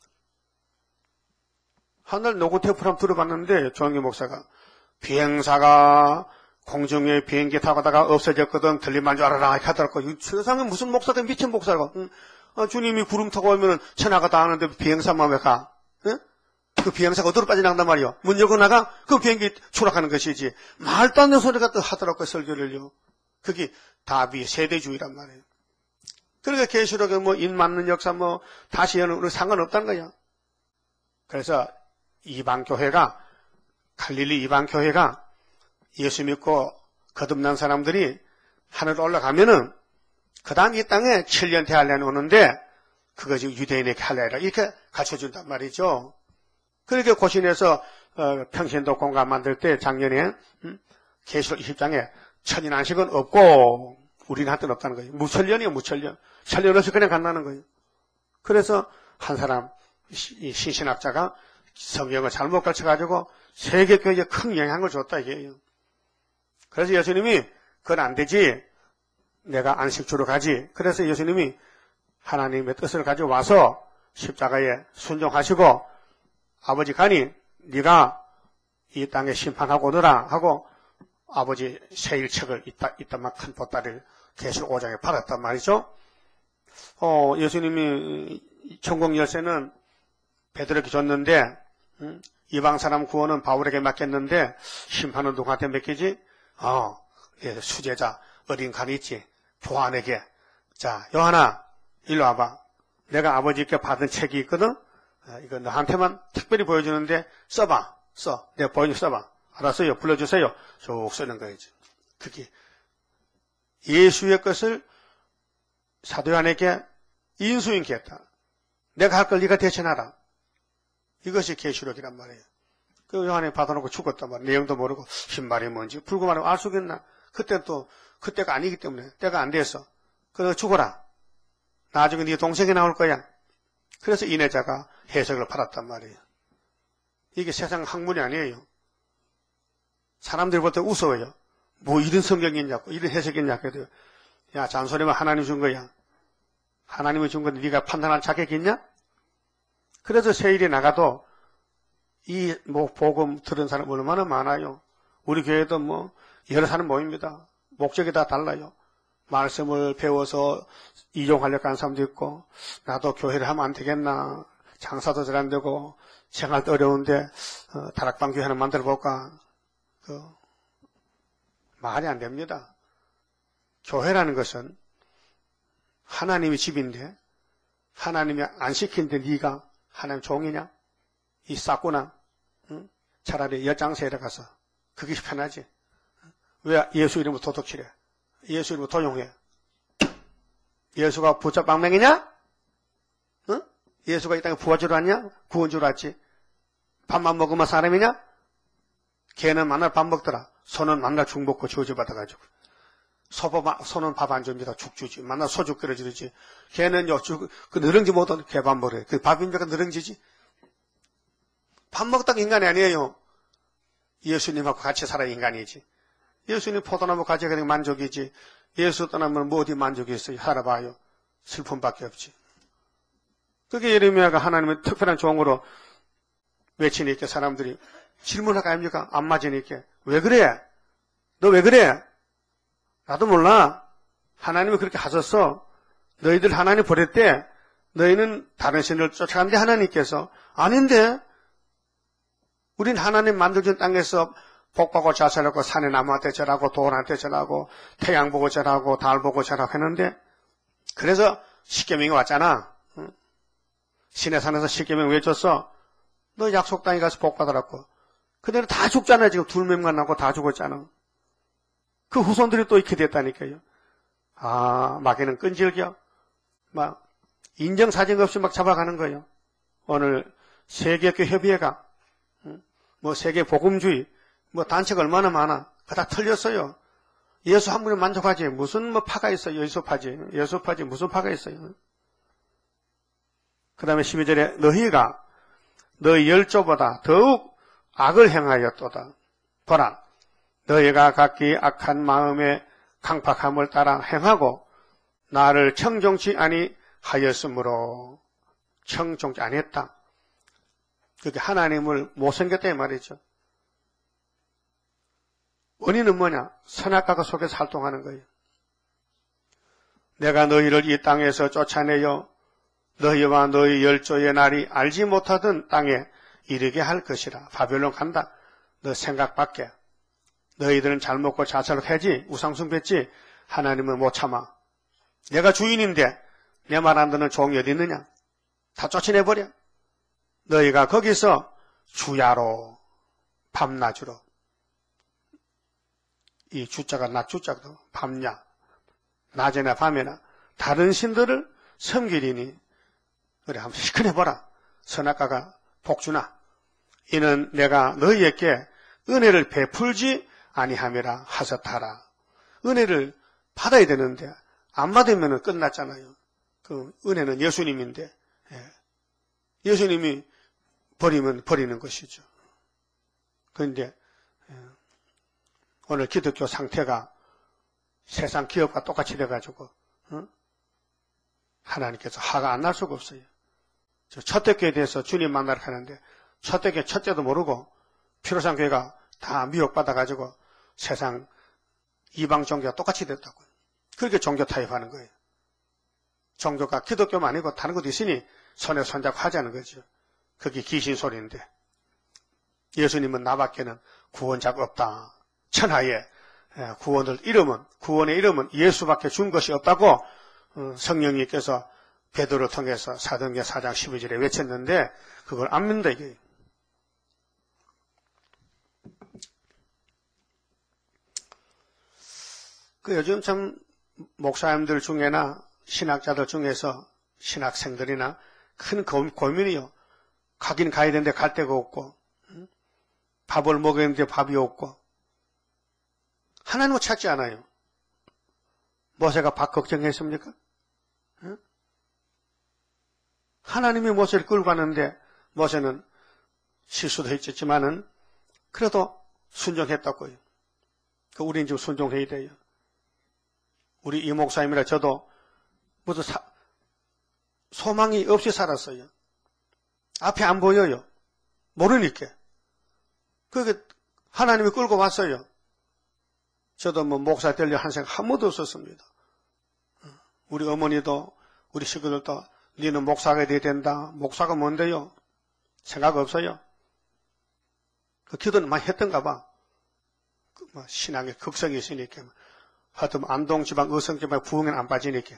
한날 노구 테프람 들어봤는데 조영기 목사가 비행사가 공중에 비행기 타고 가다가 없어졌거든. 들림만 줄 알아라 하더라고. 세상에 무슨 목사든 미친 목사라고. 응? 어, 주님이 구름 타고 오면 천하가 다 하는데 비행사만 왜 가? 응? 그 비행사가 어디로 빠져나간단 말이요. 문 열고 나가 그 비행기 추락하는 것이지. 말도 안 되는 소리가 또 하더라고요. 설교를요. 그게 다비 세대주의란 말이에요. 그러니까 계시록에 뭐 인 맞는 역사 뭐 다시 여는 상관없다는 거야. 그래서 이방 교회가 갈릴리 이방 교회가 예수 믿고 거듭난 사람들이 하늘 올라가면은 그 다음 이 땅에 칠 년 대할례는 오는데 그것이 유대인에게 할례라 이렇게 가르쳐준단 말이죠. 그렇게 고신에서 어, 평신도 공간 만들 때 작년에 음, 계시록 이십 장에 천인 안식은 없고 우리는 한때는 없다는 거예요. 무천년이요 무천년. 천년 없이 그냥 간다는 거예요. 그래서 한 사람 이 신신학자가 성경을 잘못 가르쳐가지고 세계교회에 큰 영향을 줬다 이게요. 그래서 예수님이 그건 안 되지. 내가 안식주로 가지. 그래서 예수님이 하나님의 뜻을 가지고 와서 십자가에 순종하시고 아버지 가니 네가 이 땅에 심판하고 오너라 하고 아버지 세일책을 이따, 이따만 큰 보따리를 계시록 오 장에 받았단 말이죠. 어, 예수님이 천국 열쇠는 베드로에게 줬는데 음, 이방 사람 구원은 바울에게 맡겼는데 심판은 누구한테 맡기지? 어, 예, 수제자 어린 간이 있지. 교환에게. 자, 요한아 일로 와봐. 내가 아버지께 받은 책이 있거든. 어, 이거 너한테만 특별히 보여주는데 써봐. 써. 내가 보여주 써봐. 알았어요. 불러주세요. 쭉 쓰는 거이지. 그게 예수의 것을 사도 요한에게 인수인계했다. 내가 할 걸 네가 대신하라. 이것이 계시록이란 말이에요. 그 요한이 받아놓고 죽었단 말이에요. 내용도 모르고 흰말이 뭔지 붉은 말이 알 수 있겠나. 그때 또 그때가 아니기 때문에 때가 안 돼서 그래서 죽어라. 나중에 네 동생이 나올 거야. 그래서 인해자가 해석을 받았단 말이에요. 이게 세상 학문이 아니에요. 사람들이 볼 때 웃어요. 뭐 이런 성경이 있냐고 이런 해석이 있냐고 해도 야 잔소리만 하나님 준 거야. 하나님이 준 건데 네가 판단할 자격이 있냐? 그래서 세일에 나가도 이 뭐 복음 들은 사람 얼마나 많아요. 우리 교회도 뭐 여러 사람 모입니다. 목적이 다 달라요. 말씀을 배워서 이용하려고 하는 사람도 있고 나도 교회를 하면 안 되겠나. 장사도 잘 안 되고 생활도 어려운데 어, 다락방 교회 하나 만들어 볼까. 그 말이 안 됩니다. 교회라는 것은 하나님의 집인데 하나님이 안 시키는데 네가 하나님 종이냐? 이 쌌구나. 응? 차라리 여장세에 가서 그게 편하지. 왜 예수 이름으로 도둑질해? 예수 이름으로 도용해? 예수가 부자 빵맹이냐? 응? 예수가 이 땅에 부활주로 왔냐? 구원주로 왔지. 밥만 먹으면 사람이냐? 걔는 만날 밥 먹더라. 소는 만날 죽 먹고 저주받아가지고. 소밥, 소는 밥 안 줍니다. 죽 주지. 만날 소죽 끓여주지. 걔는 요, 죽, 그 느렁지 못하는 개밥 먹어요. 그 밥인자가 느렁지지. 밥 먹다가 인간이 아니에요. 예수님하고 같이 살아 인간이지. 예수님 포도나무 가지고 그냥 만족이지. 예수 떠나면 뭐 어디 만족이 있어요. 살아봐요. 슬픔밖에 없지. 그게 예레미야가 하나님의 특별한 종으로 외치니까 사람들이 질문할 거 아닙니까? 안 맞으니까. 왜 그래? 너 왜 그래? 나도 몰라. 하나님이 그렇게 하셨어. 너희들 하나님 버렸대. 너희는 다른 신을 쫓아간대 하나님께서. 아닌데. 우린 하나님 만들어준 땅에서 복받고 자살하고 산에 나무한테 절하고 돌한테 절하고 태양 보고 절하고 달 보고 절하고 했는데 그래서 십계명이 왔잖아. 시내산에서 십계명 왜 줬어? 너 약속 땅에 가서 복받으라고. 그대로 다 죽잖아요. 지금 둘 명만 나고 다 죽었잖아. 그 후손들이 또 이렇게 됐다니까요. 아, 마귀는 끈질겨. 막 인정사정 없이 막 잡아가는 거예요. 오늘 세계교 협의회가 뭐 세계 복음주의 뭐 단체가 얼마나 많아. 그거 다 틀렸어요. 예수 한 분에 만족하지. 무슨 뭐 파가 있어요. 예수파지. 예수파지 무슨 파가 있어요. 그 다음에 십이 절에 너희가 너희 열조보다 더욱 악을 행하였도다. 보라. 너희가 각기 악한 마음의 강팍함을 따라 행하고 나를 청종치 아니하였으므로 청종치 아니했다. 그게 하나님을 못생겼다 이 말이죠. 원인은 뭐냐? 선악과가 속에서 활동하는 거예요. 내가 너희를 이 땅에서 쫓아내어 너희와 너희 열조의 날이 알지 못하던 땅에 이르게 할 것이라. 바벨론 간다. 너 생각 밖에. 너희들은 잘 먹고 잘 살게 우상숭배했지. 하나님은 못 참아. 내가 주인인데 내 말 안 듣는 종이 어디 있느냐. 다 쫓아내버려. 너희가 거기서 주야로 밤낮으로. 이 주자가 낮 주자도 밤야. 낮에나 밤에나 다른 신들을 섬기리니. 그래 한번 시큰해보라. 선악과가 복주나. 이는 내가 너희에게 은혜를 베풀지 아니함이라 하셨다라. 은혜를 받아야 되는데 안 받으면 끝났잖아요. 그 은혜는 예수님인데 예. 예수님이 버리면 버리는 것이죠. 그런데 예. 오늘 기독교 상태가 세상 기업과 똑같이 돼가지고 어? 하나님께서 화가 안 날 수가 없어요. 저 첫대교에 대해서 주님 만나러 가는데 첫대교 첫째도 모르고 피로상 교회가 다 미혹받아가지고 세상 이방 종교가 똑같이 됐다고요. 그렇게 종교 타협하는 거예요. 종교가 기독교만 아니고 다른 것도 있으니 손에 손잡고 하자는 거죠. 그게 귀신 소리인데 예수님은 나밖에는 구원자가 없다. 천하에 구원을 이름은 구원의 이름은 예수밖에 준 것이 없다고 성령님께서 베드로를 통해서 사도행전 사 장 십이 절에 외쳤는데 그걸 안 믿는다 이게. 그 요즘 참 목사님들 중에나 신학자들 중에서 신학생들이나 큰 고민이요. 가긴 가야 되는데 갈 데가 없고 밥을 먹어야 되는데 밥이 없고 하나님을 찾지 않아요. 모세가 밥 걱정했습니까? 응? 하나님이 모세를 끌고 가는데 모세는 실수도 했지만은 그래도 순종했다고요. 그 우리는 지금 순종해야 돼요. 우리 이 목사님이라 저도 모두 사, 소망이 없이 살았어요. 앞에 안 보여요. 모르니까. 그게 하나님이 끌고 왔어요. 저도 뭐 목사 되려 한 생각 한 번도 없었습니다. 우리 어머니도 우리 식구들도 너는 목사가 돼야 된다. 목사가 뭔데요? 생각 없어요. 그 기도는 많이 했던가 봐. 그 뭐 신앙의 극성이 있으니까. 하여튼 안동 지방, 의성 지방 부흥에는 안 빠지니까.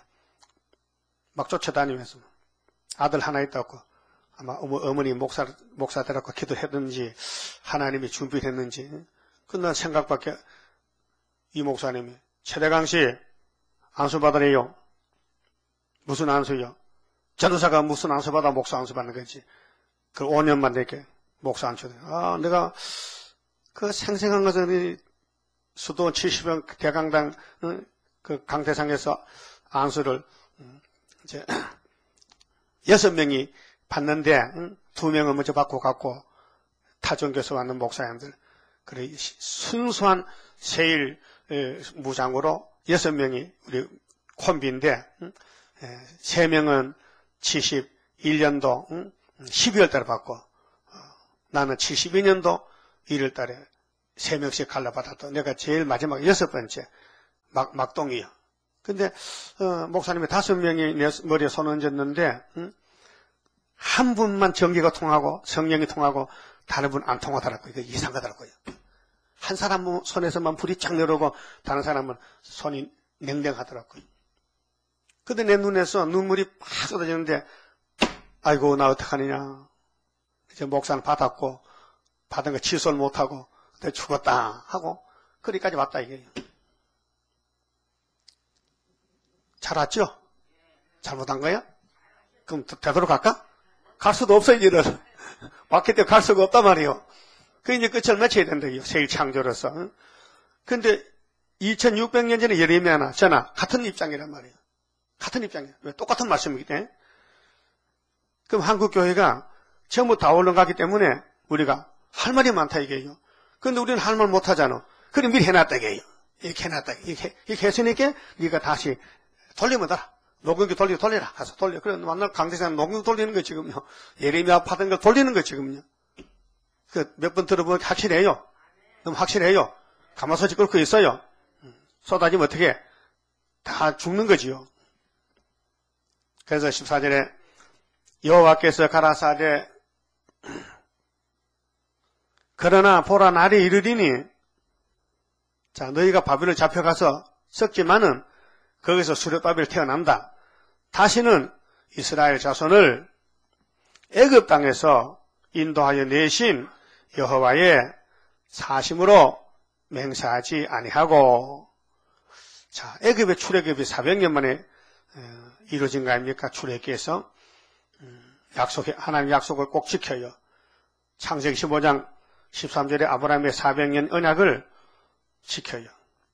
막 쫓아다니면서. 아들 하나 있다고. 아마 어머니 목사, 목사 되라고 기도했는지, 하나님이 준비했는지. 그난 생각밖에, 이 목사님이, 최대강 씨, 안수 받으래요. 무슨 안수요? 전도사가 무슨 안수 받아 목사 안수 받는 거지. 그 오 년만 되게 목사 안수. 아, 내가 그 생생한 것은 수도 칠십 명 대강당 그 강대상에서 안수를 이제 여섯 명이 받는데 두 명은 먼저 받고 갔고 타종교에서 왔는 목사님들 그래 순수한 세일 무장으로 여섯 명이 우리 콤비인데 세 명은 칠십일 년도 십이월 달에 받고 나는 칠십이 년도 일월 달에 세 명씩 갈라받았다. 내가 제일 마지막 여섯 번째 막, 막동이요. 근데 어, 목사님이 다섯 명이 내 머리에 손 얹었는데 응? 한 분만 전기가 통하고 성령이 통하고 다른 분 안 통하더라고요. 이게 이상하더라고요. 한 사람 손에서만 불이 쫙 내려오고 다른 사람은 손이 냉랭하더라고요. 근데 내 눈에서 눈물이 팍 쏟아지는데 아이고 나 어떡하느냐. 이제 목사는 받았고 받은 거 취소를 못하고 내 죽었다 하고 거기까지 왔다 이게. 잘 왔죠? 잘못한 거야? 그럼 되도록 갈까? 갈 수도 없어 이제는. 왔기 때문에 갈 수가 없단 말이에요. 그 이제 끝을 맺혀야 된다요. 세일 창조로서. 근데 이천육백 년 전에 예레미야나 저나 같은 입장이란 말이에요. 같은 입장이에요. 왜? 똑같은 말씀이기 때문에. 그럼 한국 교회가 전부 다 올라가기 때문에 우리가 할 말이 많다 이게요. 근데 우리는 할 말 못하잖아. 그럼 미리 해놨다 이게요. 이렇게 해놨다. 이렇게, 이렇게 했으니까 네가 다시 돌리면 되라. 녹음기 돌리고 돌리라. 가서 돌려. 그래 만날 강대상 녹음기 돌리는 거 지금요. 예레미야 파던 거 돌리는 거 지금요. 그 몇 번 들어보면 확실해요. 너무 확실해요. 가마솥이 끓고 있어요. 쏟아지면 어떻게 다 죽는 거지요. 그래서 십사 절에 여호와께서 가라사대 그러나 보라 날이 이르리니 자 너희가 바벨을 잡혀가서 썩지만은 거기서 수렙바벨 태어난다. 다시는 이스라엘 자손을 애굽 땅에서 인도하여 내신 여호와의 사심으로 맹세하지 아니하고 자 애굽의 출애굽이 사백 년 만에 이루어진 거 아닙니까? 출애굽에서 약속 하나님 약속을 꼭 지켜요. 창세기 십오 장 십삼 절에 아브라함의 사백 년 언약을 지켜요.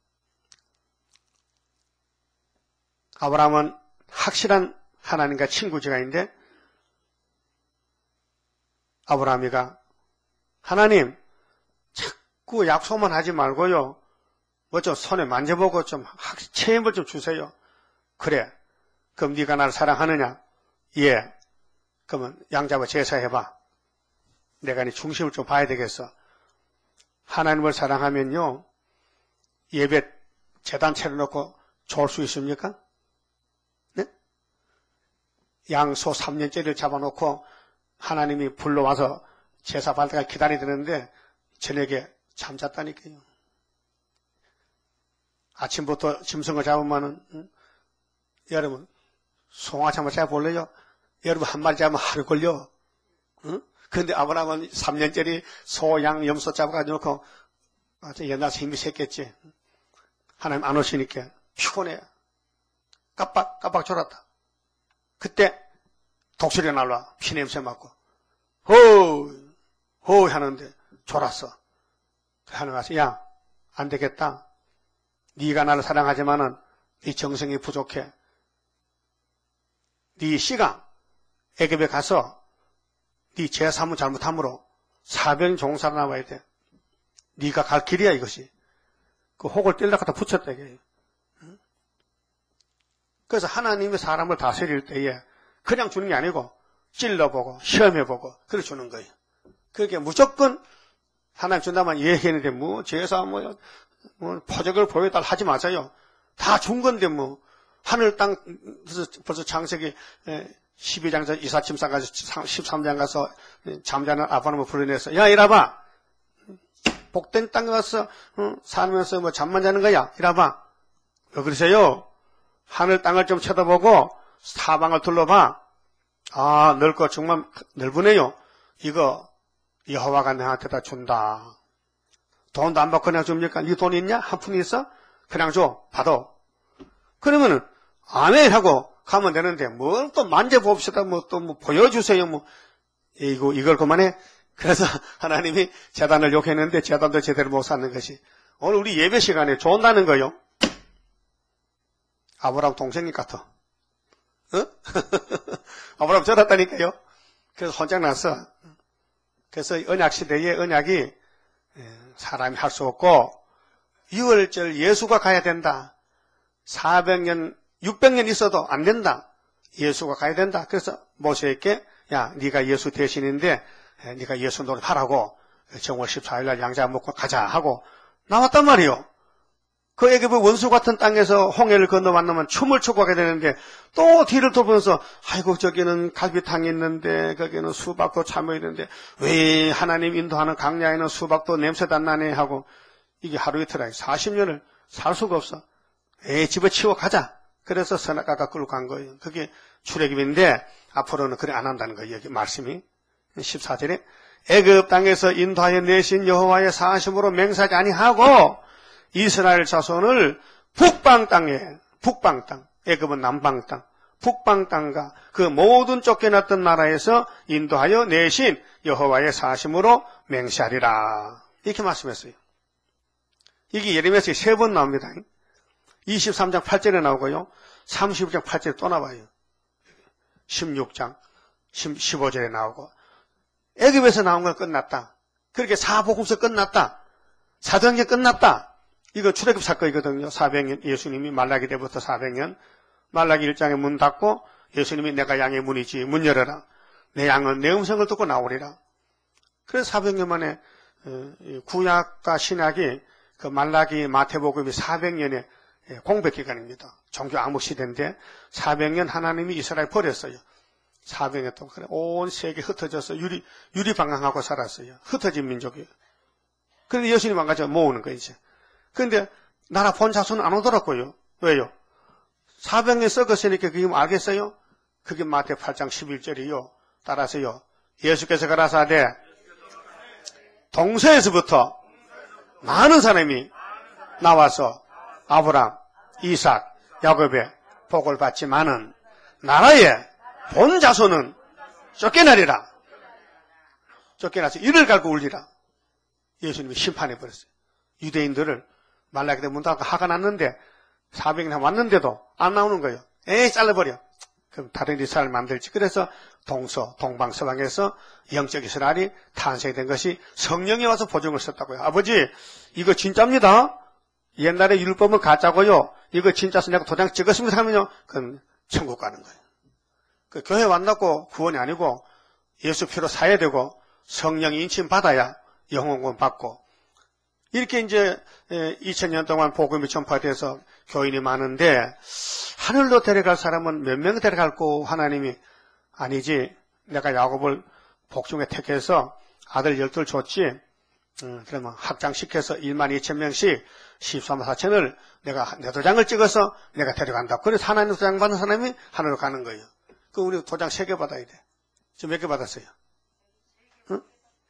아브라함은 확실한 하나님과 친구지간인데 아브라함이가 하나님 자꾸 약속만 하지 말고요. 뭐 좀 손에 만져보고 좀 체험을 좀 주세요. 그래. 그럼 네가 나를 사랑하느냐? 예. 그러면 양잡아 제사해봐. 내가 네 중심을 좀 봐야 되겠어. 하나님을 사랑하면요. 예배 제단 차려놓고 좋을 수 있습니까? 네? 양소 삼 년째를 잡아놓고 하나님이 불러와서 제사 받을 때까지 기다리는데 저녁에 잠잤다니까요. 아침부터 짐승을 잡으면은 응? 여러분 송아지 한번 잡아볼래요? 여러분 한 마리 잡으면 하루 걸려. 응? 근데 아브라함은 삼 년짜리 소, 양, 염소 잡아가지고 아주 옛날 힘이 샜겠지. 하나님 안 오시니까 피곤해. 깜빡 깜빡 졸았다. 그때 독수리가 날라 피냄새 맡고 호우 호우 하는데 졸았어. 하나님 와서 야 안 되겠다. 네가 나를 사랑하지만은 네 정성이 부족해. 네 씨가 애굽에 가서 네 제사무 잘못함으로 사백 년 종사로 나와야 돼. 네가 갈 길이야 이것이. 그 혹을 뗄다 갖다 붙였다 이게. 그래서 하나님이 사람을 다스릴 때에 그냥 주는 게 아니고 찔러보고 시험해보고 그래 주는 거예요. 그렇게 무조건 하나님 준다면 얘기했는데 뭐 제사 뭐, 뭐 포적을 보여달라 하지 마세요. 다 준 건데 뭐 하늘 땅 벌써 창세기 십이 장에서 이삿짐상 가서 십삼 장 가서 잠자는 아브라함을 불러내서 야 이라봐 복된 땅에 가서 어, 살면서 뭐 잠만 자는 거야 이라봐 왜 그러세요? 하늘 땅을 좀 쳐다보고 사방을 둘러봐. 아 넓고 정말 넓으네요. 이거 여호와가 내한테다 준다. 돈도 안 받고 그냥 줍니까? 네 돈 있냐? 한 푼 있어? 그냥 줘. 받아. 그러면은 아멘 하고 가면 되는데 뭘 또 만져봅시다. 뭐 또 뭐 보여주세요. 뭐 이거 이걸 그만해. 그래서 하나님이 제단을 욕했는데 제단도 제대로 못 쌓는 것이 오늘 우리 예배 시간에 좋은다는 거요. 아브라함 동생님 같아. 어? 아브라함 저랬다니까요. 그래서 혼장 났어. 그래서 언약 시대에 언약이 사람이 할 수 없고 유월절 예수가 가야 된다. 사백 년, 육백 년 있어도 안 된다. 예수가 가야 된다. 그래서 모세에게 야 네가 예수 대신인데 네가 예수 노릇하라고 정월 십사 일 날 양자 먹고 가자 하고 나왔단 말이요. 그 애굽의 원수 같은 땅에서 홍해를 건너 만나면 춤을 추고 가게 되는데 또 뒤를 돌면서 아이고 저기는 갈비탕이 있는데 거기는 수박도 참여 있는데 왜 하나님 인도하는 강야에는 수박도 냄새도 안 나네 하고 이게 하루 이틀 아니 사십 년을 살 수가 없어. 에이 집어치워 가자. 그래서 선악과가 끌고 간 거예요. 그게 출애굽인데 앞으로는 그래 안 한다는 거예요. 여기 말씀이 십사 절에 애굽 땅에서 인도하여 내신 여호와의 사심으로 맹세하지 아니하고 이스라엘 자손을 북방 땅에 북방 땅 애굽은 남방 땅 북방 땅과 그 모든 쫓겨났던 나라에서 인도하여 내신 여호와의 사심으로 맹세하리라 이렇게 말씀했어요. 이게 예레미야서 세 번 나옵니다. 이십삼 장 팔 절에 나오고요. 삼십일 장 팔 절에 또 나와요. 십육 장 십오 절에 나오고 애굽에서 나온 건 끝났다. 그렇게 사복음서 끝났다. 사도행전 끝났다. 이거 출애굽 사건이거든요. 사백 년 예수님이 말라기 때부터 사백 년 말라기 일 장에 문 닫고 예수님이 내가 양의 문이지 문 열어라. 내 양은 내 음성을 듣고 나오리라. 그래서 사백 년 만에 구약과 신약이 그 말라기 마태복음이 사백 년의 공백 기간입니다. 종교 암흑 시대인데 사백 년 하나님이 이스라엘 버렸어요. 사백 년 동안 온 세계 흩어져서 유리 유리방황하고 살았어요. 흩어진 민족이에요. 그런데 예수님 안 가져 모으는 거예요, 이제. 그런데 나라 본 자손은 안 오더라고요. 왜요? 사백 년 썩었으니까 그게 뭐 알겠어요? 그게 마태 팔 장 십일 절이요. 따라서요. 예수께서 가라사대 동서에서부터 많은 사람이 나와서 아브람, 이삭, 야곱의 복을 받지만은 나라의 본 자손은 쫓겨나리라. 쫓겨나서 이를 갈고 울리라. 예수님이 심판해 버렸어요. 유대인들을 말라기대 문 닫고 화가 났는데 사백 년 왔는데도 안 나오는 거예요. 에이 잘라버려. 그럼 다른 이스라엘 만들지. 그래서 동서, 동방, 서방에서 영적 이스라엘이 탄생된 것이 성령이 와서 보증을 썼다고요. 아버지 이거 진짜입니다. 옛날에 율법은 가짜고요. 이거 진짜서 내가 도장 찍었습니다 하면요. 그럼 천국 가는 거예요. 그 교회 만났고 구원이 아니고 예수 피로 사야 되고 성령 인침 받아야 영혼권 받고 이렇게 이제 이천 년 동안 복음이 전파돼서 교인이 많은데 하늘로 데려갈 사람은 몇 명 데려갈고 하나님이 아니지 내가 야곱을 복중에 택해서 아들 열둘 줬지 음, 그러면 확장시켜서 일만 이천 명씩 십삼만 사천을 내가 내 도장을 찍어서 내가 데려간다. 그래서 하나님 도장 받는 사람이 하늘로 가는 거예요. 그 우리 도장 세 개 받아야 돼. 지금 몇 개 받았어요? 응?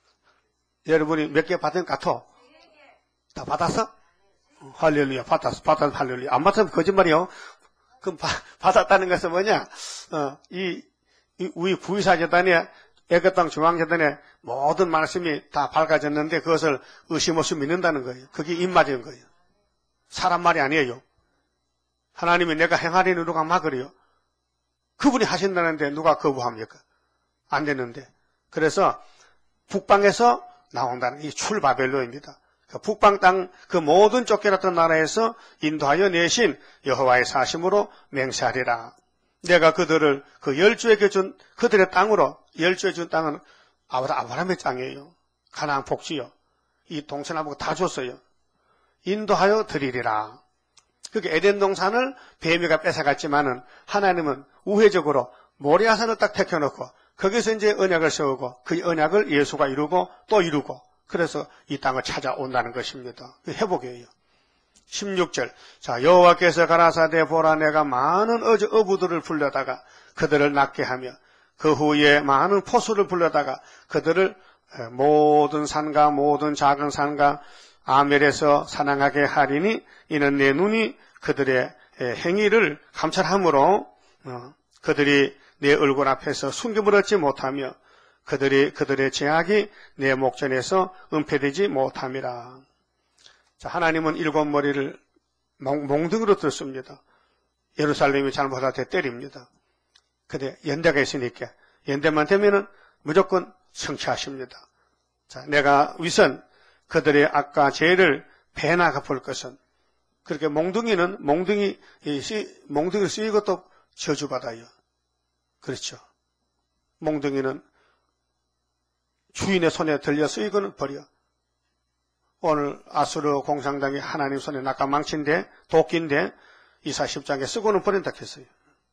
여러분이 몇 개 받은 것 같아? 다 받았어? 할렐루야. 받았어. 받았어. 할렐루야. 안 받으면 거짓말이요. 그럼 바, 받았다는 것은 뭐냐? 어, 이, 이 우리 구이사재단에 애것당 중앙재단에 모든 말씀이 다 밝아졌는데 그것을 의심 없이 믿는다는 거예요. 그게 입맞은 거예요. 사람 말이 아니에요. 하나님이 내가 행하리는 누가 막으래요. 그분이 하신다는데 누가 거부합니까? 안 되는데. 그래서 북방에서 나온다는 이 출바벨로입니다. 그 북방 땅 그 모든 쫓겨났던 나라에서 인도하여 내신 여호와의 사심으로 맹세하리라. 내가 그들을 그 열주에게 준 그들의 땅으로 열주에 준 땅은 아브라함의 땅이에요. 가나안 복지요. 이 동서남북 다 줬어요. 인도하여 드리리라. 그게 에덴 동산을 뱀이가 뺏어갔지만은 하나님은 우회적으로 모리아산을 딱 택해놓고 거기서 이제 언약을 세우고 그 언약을 예수가 이루고 또 이루고 그래서 이 땅을 찾아온다는 것입니다. 회복이에요. 십육 절. 자, 여호와께서 가라사대 보라 내가 많은 어저 어부들을 불러다가 그들을 낫게 하며 그 후에 많은 포수를 불러다가 그들을 모든 산과 모든 작은 산과 아멜에서 사냥하게 하리니 이는 내 눈이 그들의 행위를 감찰함으로 그들이 내 얼굴 앞에서 숨김을 얻지 못하며 그들이 그들의 죄악이 내 목전에서 은폐되지 못함이라. 자, 하나님은 일곱 머리를 몽둥이로 뜯습니다. 예루살렘이 잘못할 때 때립니다. 근데 연대가 있으니까 연대만 되면은 무조건 성취하십니다. 자, 내가 위선 그들의 악과 죄를 배나 갚을 것은 그렇게 몽둥이는 몽둥이 몽둥이를 쓰이고 또 저주받아요. 그렇죠. 몽둥이는 주인의 손에 들려 쓰이고는 버려. 오늘 아수르 공산당이 하나님 손에 낚아 망친데 도끼인데 이사 십 장에 쓰고는 버린다 했어요.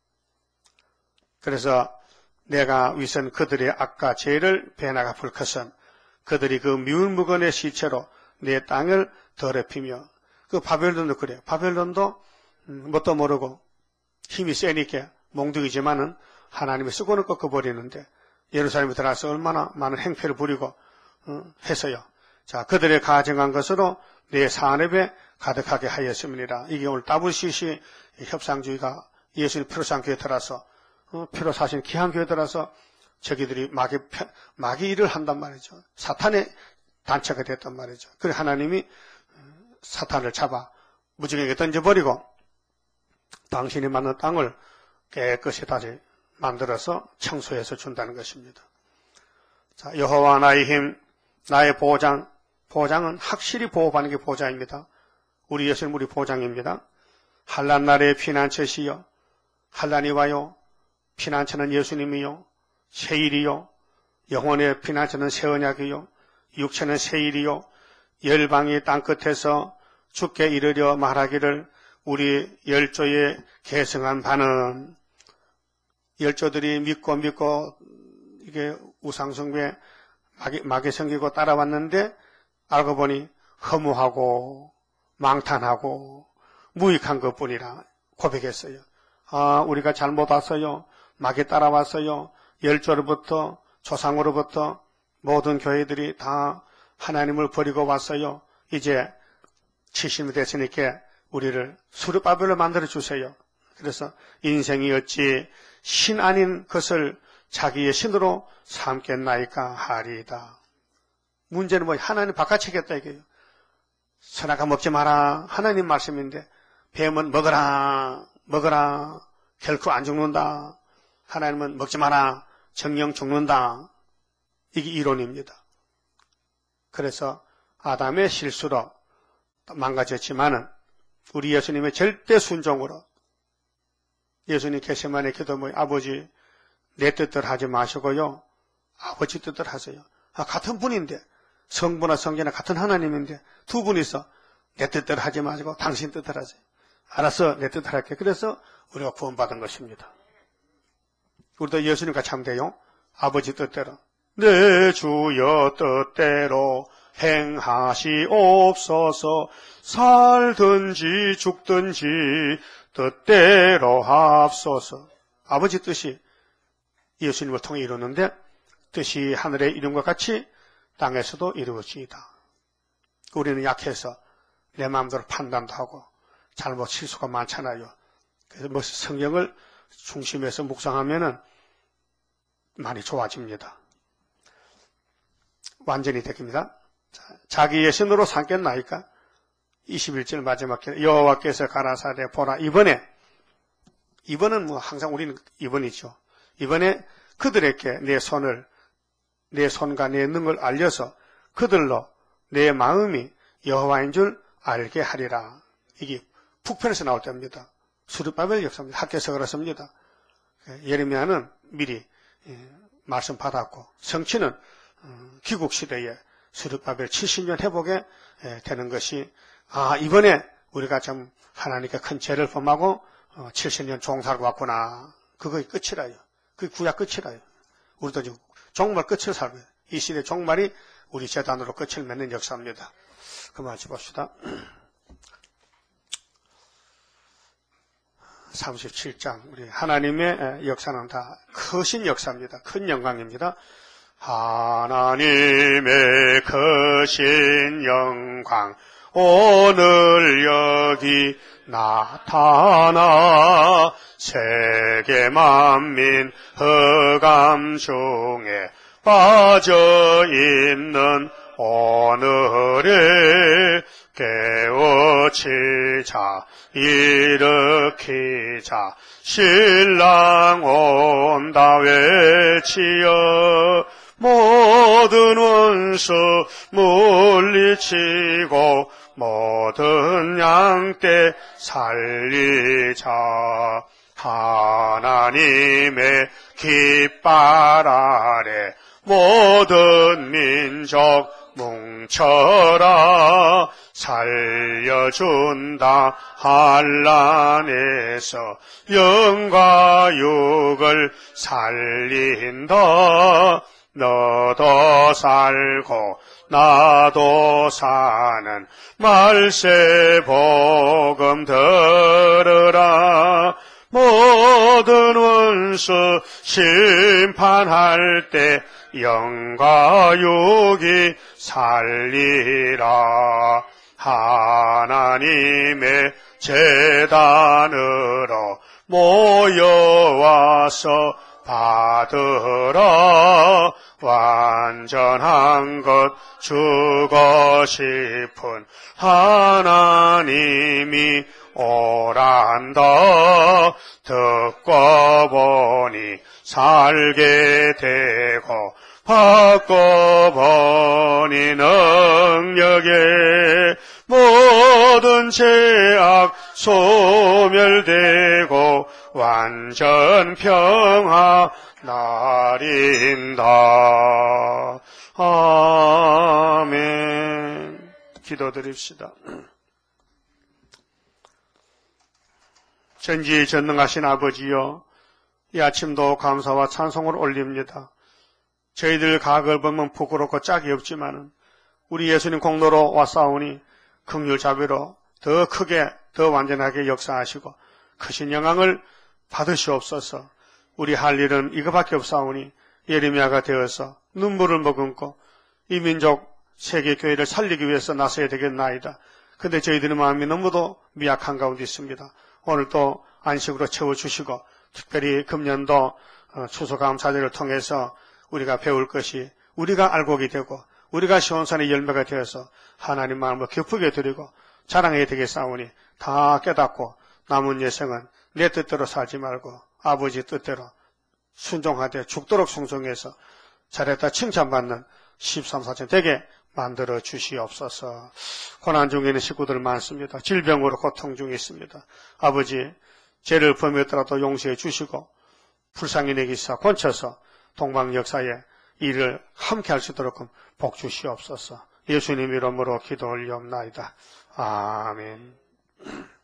그래서 내가 위선 그들의 악과 죄를 배나 갚을 것은 그들이 그 미운 물건의 시체로 내 땅을 더럽히며 그 바벨론도 그래요. 바벨론도 뭣도 모르고 힘이 세니까 몽둥이지만은 하나님이 쓰고는 꺾어버리는데 예루살렘에 들어가서 얼마나 많은 행패를 부리고 어, 해서요. 자, 그들의 가정한 것으로 내 산업에 가득하게 하였습니다. 이게 오늘 더블유씨씨 협상주의가 예수님 피로 산 교회 들어서 어, 피로 사신 귀한 교회 들어서 저기들이 마귀, 마귀 일을 한단 말이죠. 사탄의 단체가 됐단 말이죠. 그래 하나님이 사탄을 잡아 무지개에 던져버리고 당신이 만든 땅을 깨끗이 다시 만들어서 청소해서 준다는 것입니다. 자, 여호와 나의 힘, 나의 보장, 보장은 확실히 보호받는 게 보장입니다. 우리 예수님 우리 보장입니다. 환난 날의 피난처시여, 환난이 와요. 피난처는 예수님이요. 세일이요. 영혼의 피난처는 새 언약이요. 육체는 세일이요. 열방이 땅끝에서 죽게 이르려 말하기를 우리 열조에 계승한 바는 열조들이 믿고 믿고 이게 우상숭배 마귀, 마귀 섬기고 따라왔는데 알고 보니 허무하고 망탄하고 무익한 것뿐이라 고백했어요. 아, 우리가 잘못 왔어요. 막에 따라왔어요. 열조로부터 조상으로부터 모든 교회들이 다 하나님을 버리고 왔어요. 이제 칠십이 됐으니까 우리를 수르바벨로 만들어 주세요. 그래서 인생이 어찌 신 아닌 것을 자기의 신으로 삼겠나이까 하리이다. 문제는 뭐 하나님 바꿔치겠다 이게요. 선악과 먹지 마라. 하나님 말씀인데 뱀은 먹어라. 먹어라. 결코 안 죽는다. 하나님은 먹지 마라. 정령 죽는다. 이게 이론입니다. 그래서 아담의 실수로 망가졌지만은 우리 예수님의 절대 순종으로 예수님 겟세마네 기도문에 아버지 내 뜻대로 하지 마시고요. 아버지 뜻대로 하세요. 아, 같은 분인데 성부나 성자나 같은 하나님인데 두 분이서 내 뜻대로 하지 마시고 당신 뜻대로 하세요. 알았어, 내 뜻대로 할게. 그래서 우리가 구원받은 것입니다. 우리도 예수님과 참 돼요. 아버지 뜻대로 내 주여 뜻대로 행하시옵소서. 살든지 죽든지 뜻대로 합소서. 아버지 뜻이 예수님을 통해 이루는데 뜻이 하늘의 이름과 같이 땅에서도 이루어지이다. 우리는 약해서 내 마음대로 판단도 하고 잘못 실수가 많잖아요. 그래서 뭐 성경을 중심에서 묵상하면은 많이 좋아집니다. 완전히 됩니다. 자기의 신으로 삼겠나이까? 이십일 절 마지막 절 여호와께서 가라사대 보라. 이번에 이번은 뭐 항상 우리는 이번이죠. 이번에 그들에게 내 손을 내 손과 내 능을 알려서 그들로 내 마음이 여호와인 줄 알게 하리라. 이게 북편에서 나올 때입니다. 수르바벨 역사입니다. 학교에서 그렇습니다. 예레미야는 미리 말씀 받았고 성취는 귀국 시대에 수르바벨 칠십 년 회복에 되는 것이 아 이번에 우리가 좀 하나님께 큰 죄를 범하고 칠십 년 종살고 왔구나. 그거의 끝이라요. 그게 구약 끝이라요. 우리도 지금 종말 끝을 살고 이 시대 종말이 우리 재단으로 끝을 맺는 역사입니다. 그만 봅시다. 삼십칠 장 우리 하나님의 역사는 다 크신 역사입니다. 큰 영광입니다. 하나님의 크신 영광 오늘 여기 나타나 세계 만민 흑암 중에 빠져 있는 오늘에 깨우치자 일으키자 신랑 온다 외치어 모든 원수 물리치고 모든 양떼 살리자 하나님의 깃발 아래 모든 민족 뭉쳐라 살려준다 한란에서 영과 육을 살린다 너도 살고 나도 사는 말세 복음 들으라 모든 원수 심판할 때 영과 육이 살리라 하나님의 제단으로 모여와서 받으라 완전한 것 주고 싶은 하나님이 오란다 듣고 보니 살게 되고 받고 보니 능력에 모든 죄악 소멸되고 완전 평화 나린다. 아멘. 기도드립시다. 전지전능하신 아버지여, 이 아침도 감사와 찬송을 올립니다. 저희들 가글 보면 부끄럽고 짝이 없지만은 우리 예수님 공로로 왔사오니 긍휼 자비로 더 크게 더 완전하게 역사하시고 크신 영광을 받으시옵소서. 우리 할 일은 이거밖에 없사오니 예레미야가 되어서 눈물을 머금고 이 민족 세계교회를 살리기 위해서 나서야 되겠나이다. 근데 저희들의 마음이 너무도 미약한 가운데 있습니다. 오늘 또 안식으로 채워주시고 특별히 금년도 추수감사절을 통해서 우리가 배울 것이 우리가 알곡이 되고 우리가 시온산의 열매가 되어서 하나님 마음을 기쁘게 드리고 자랑해야 되겠사오니 다 깨닫고 남은 여생은 내 뜻대로 살지 말고 아버지 뜻대로 순종하되 죽도록 순종해서 잘했다 칭찬받는 십삼 사천 되게 만들어 주시옵소서. 고난 중에 있는 식구들 많습니다. 질병으로 고통 중에 있습니다. 아버지 죄를 범했더라도 용서해 주시고 불쌍히 내기사 권쳐서 동방 역사에 일을 함께 할 수 있도록 복 주시옵소서. 예수님 이름으로 기도 올리옵나이다. 아멘.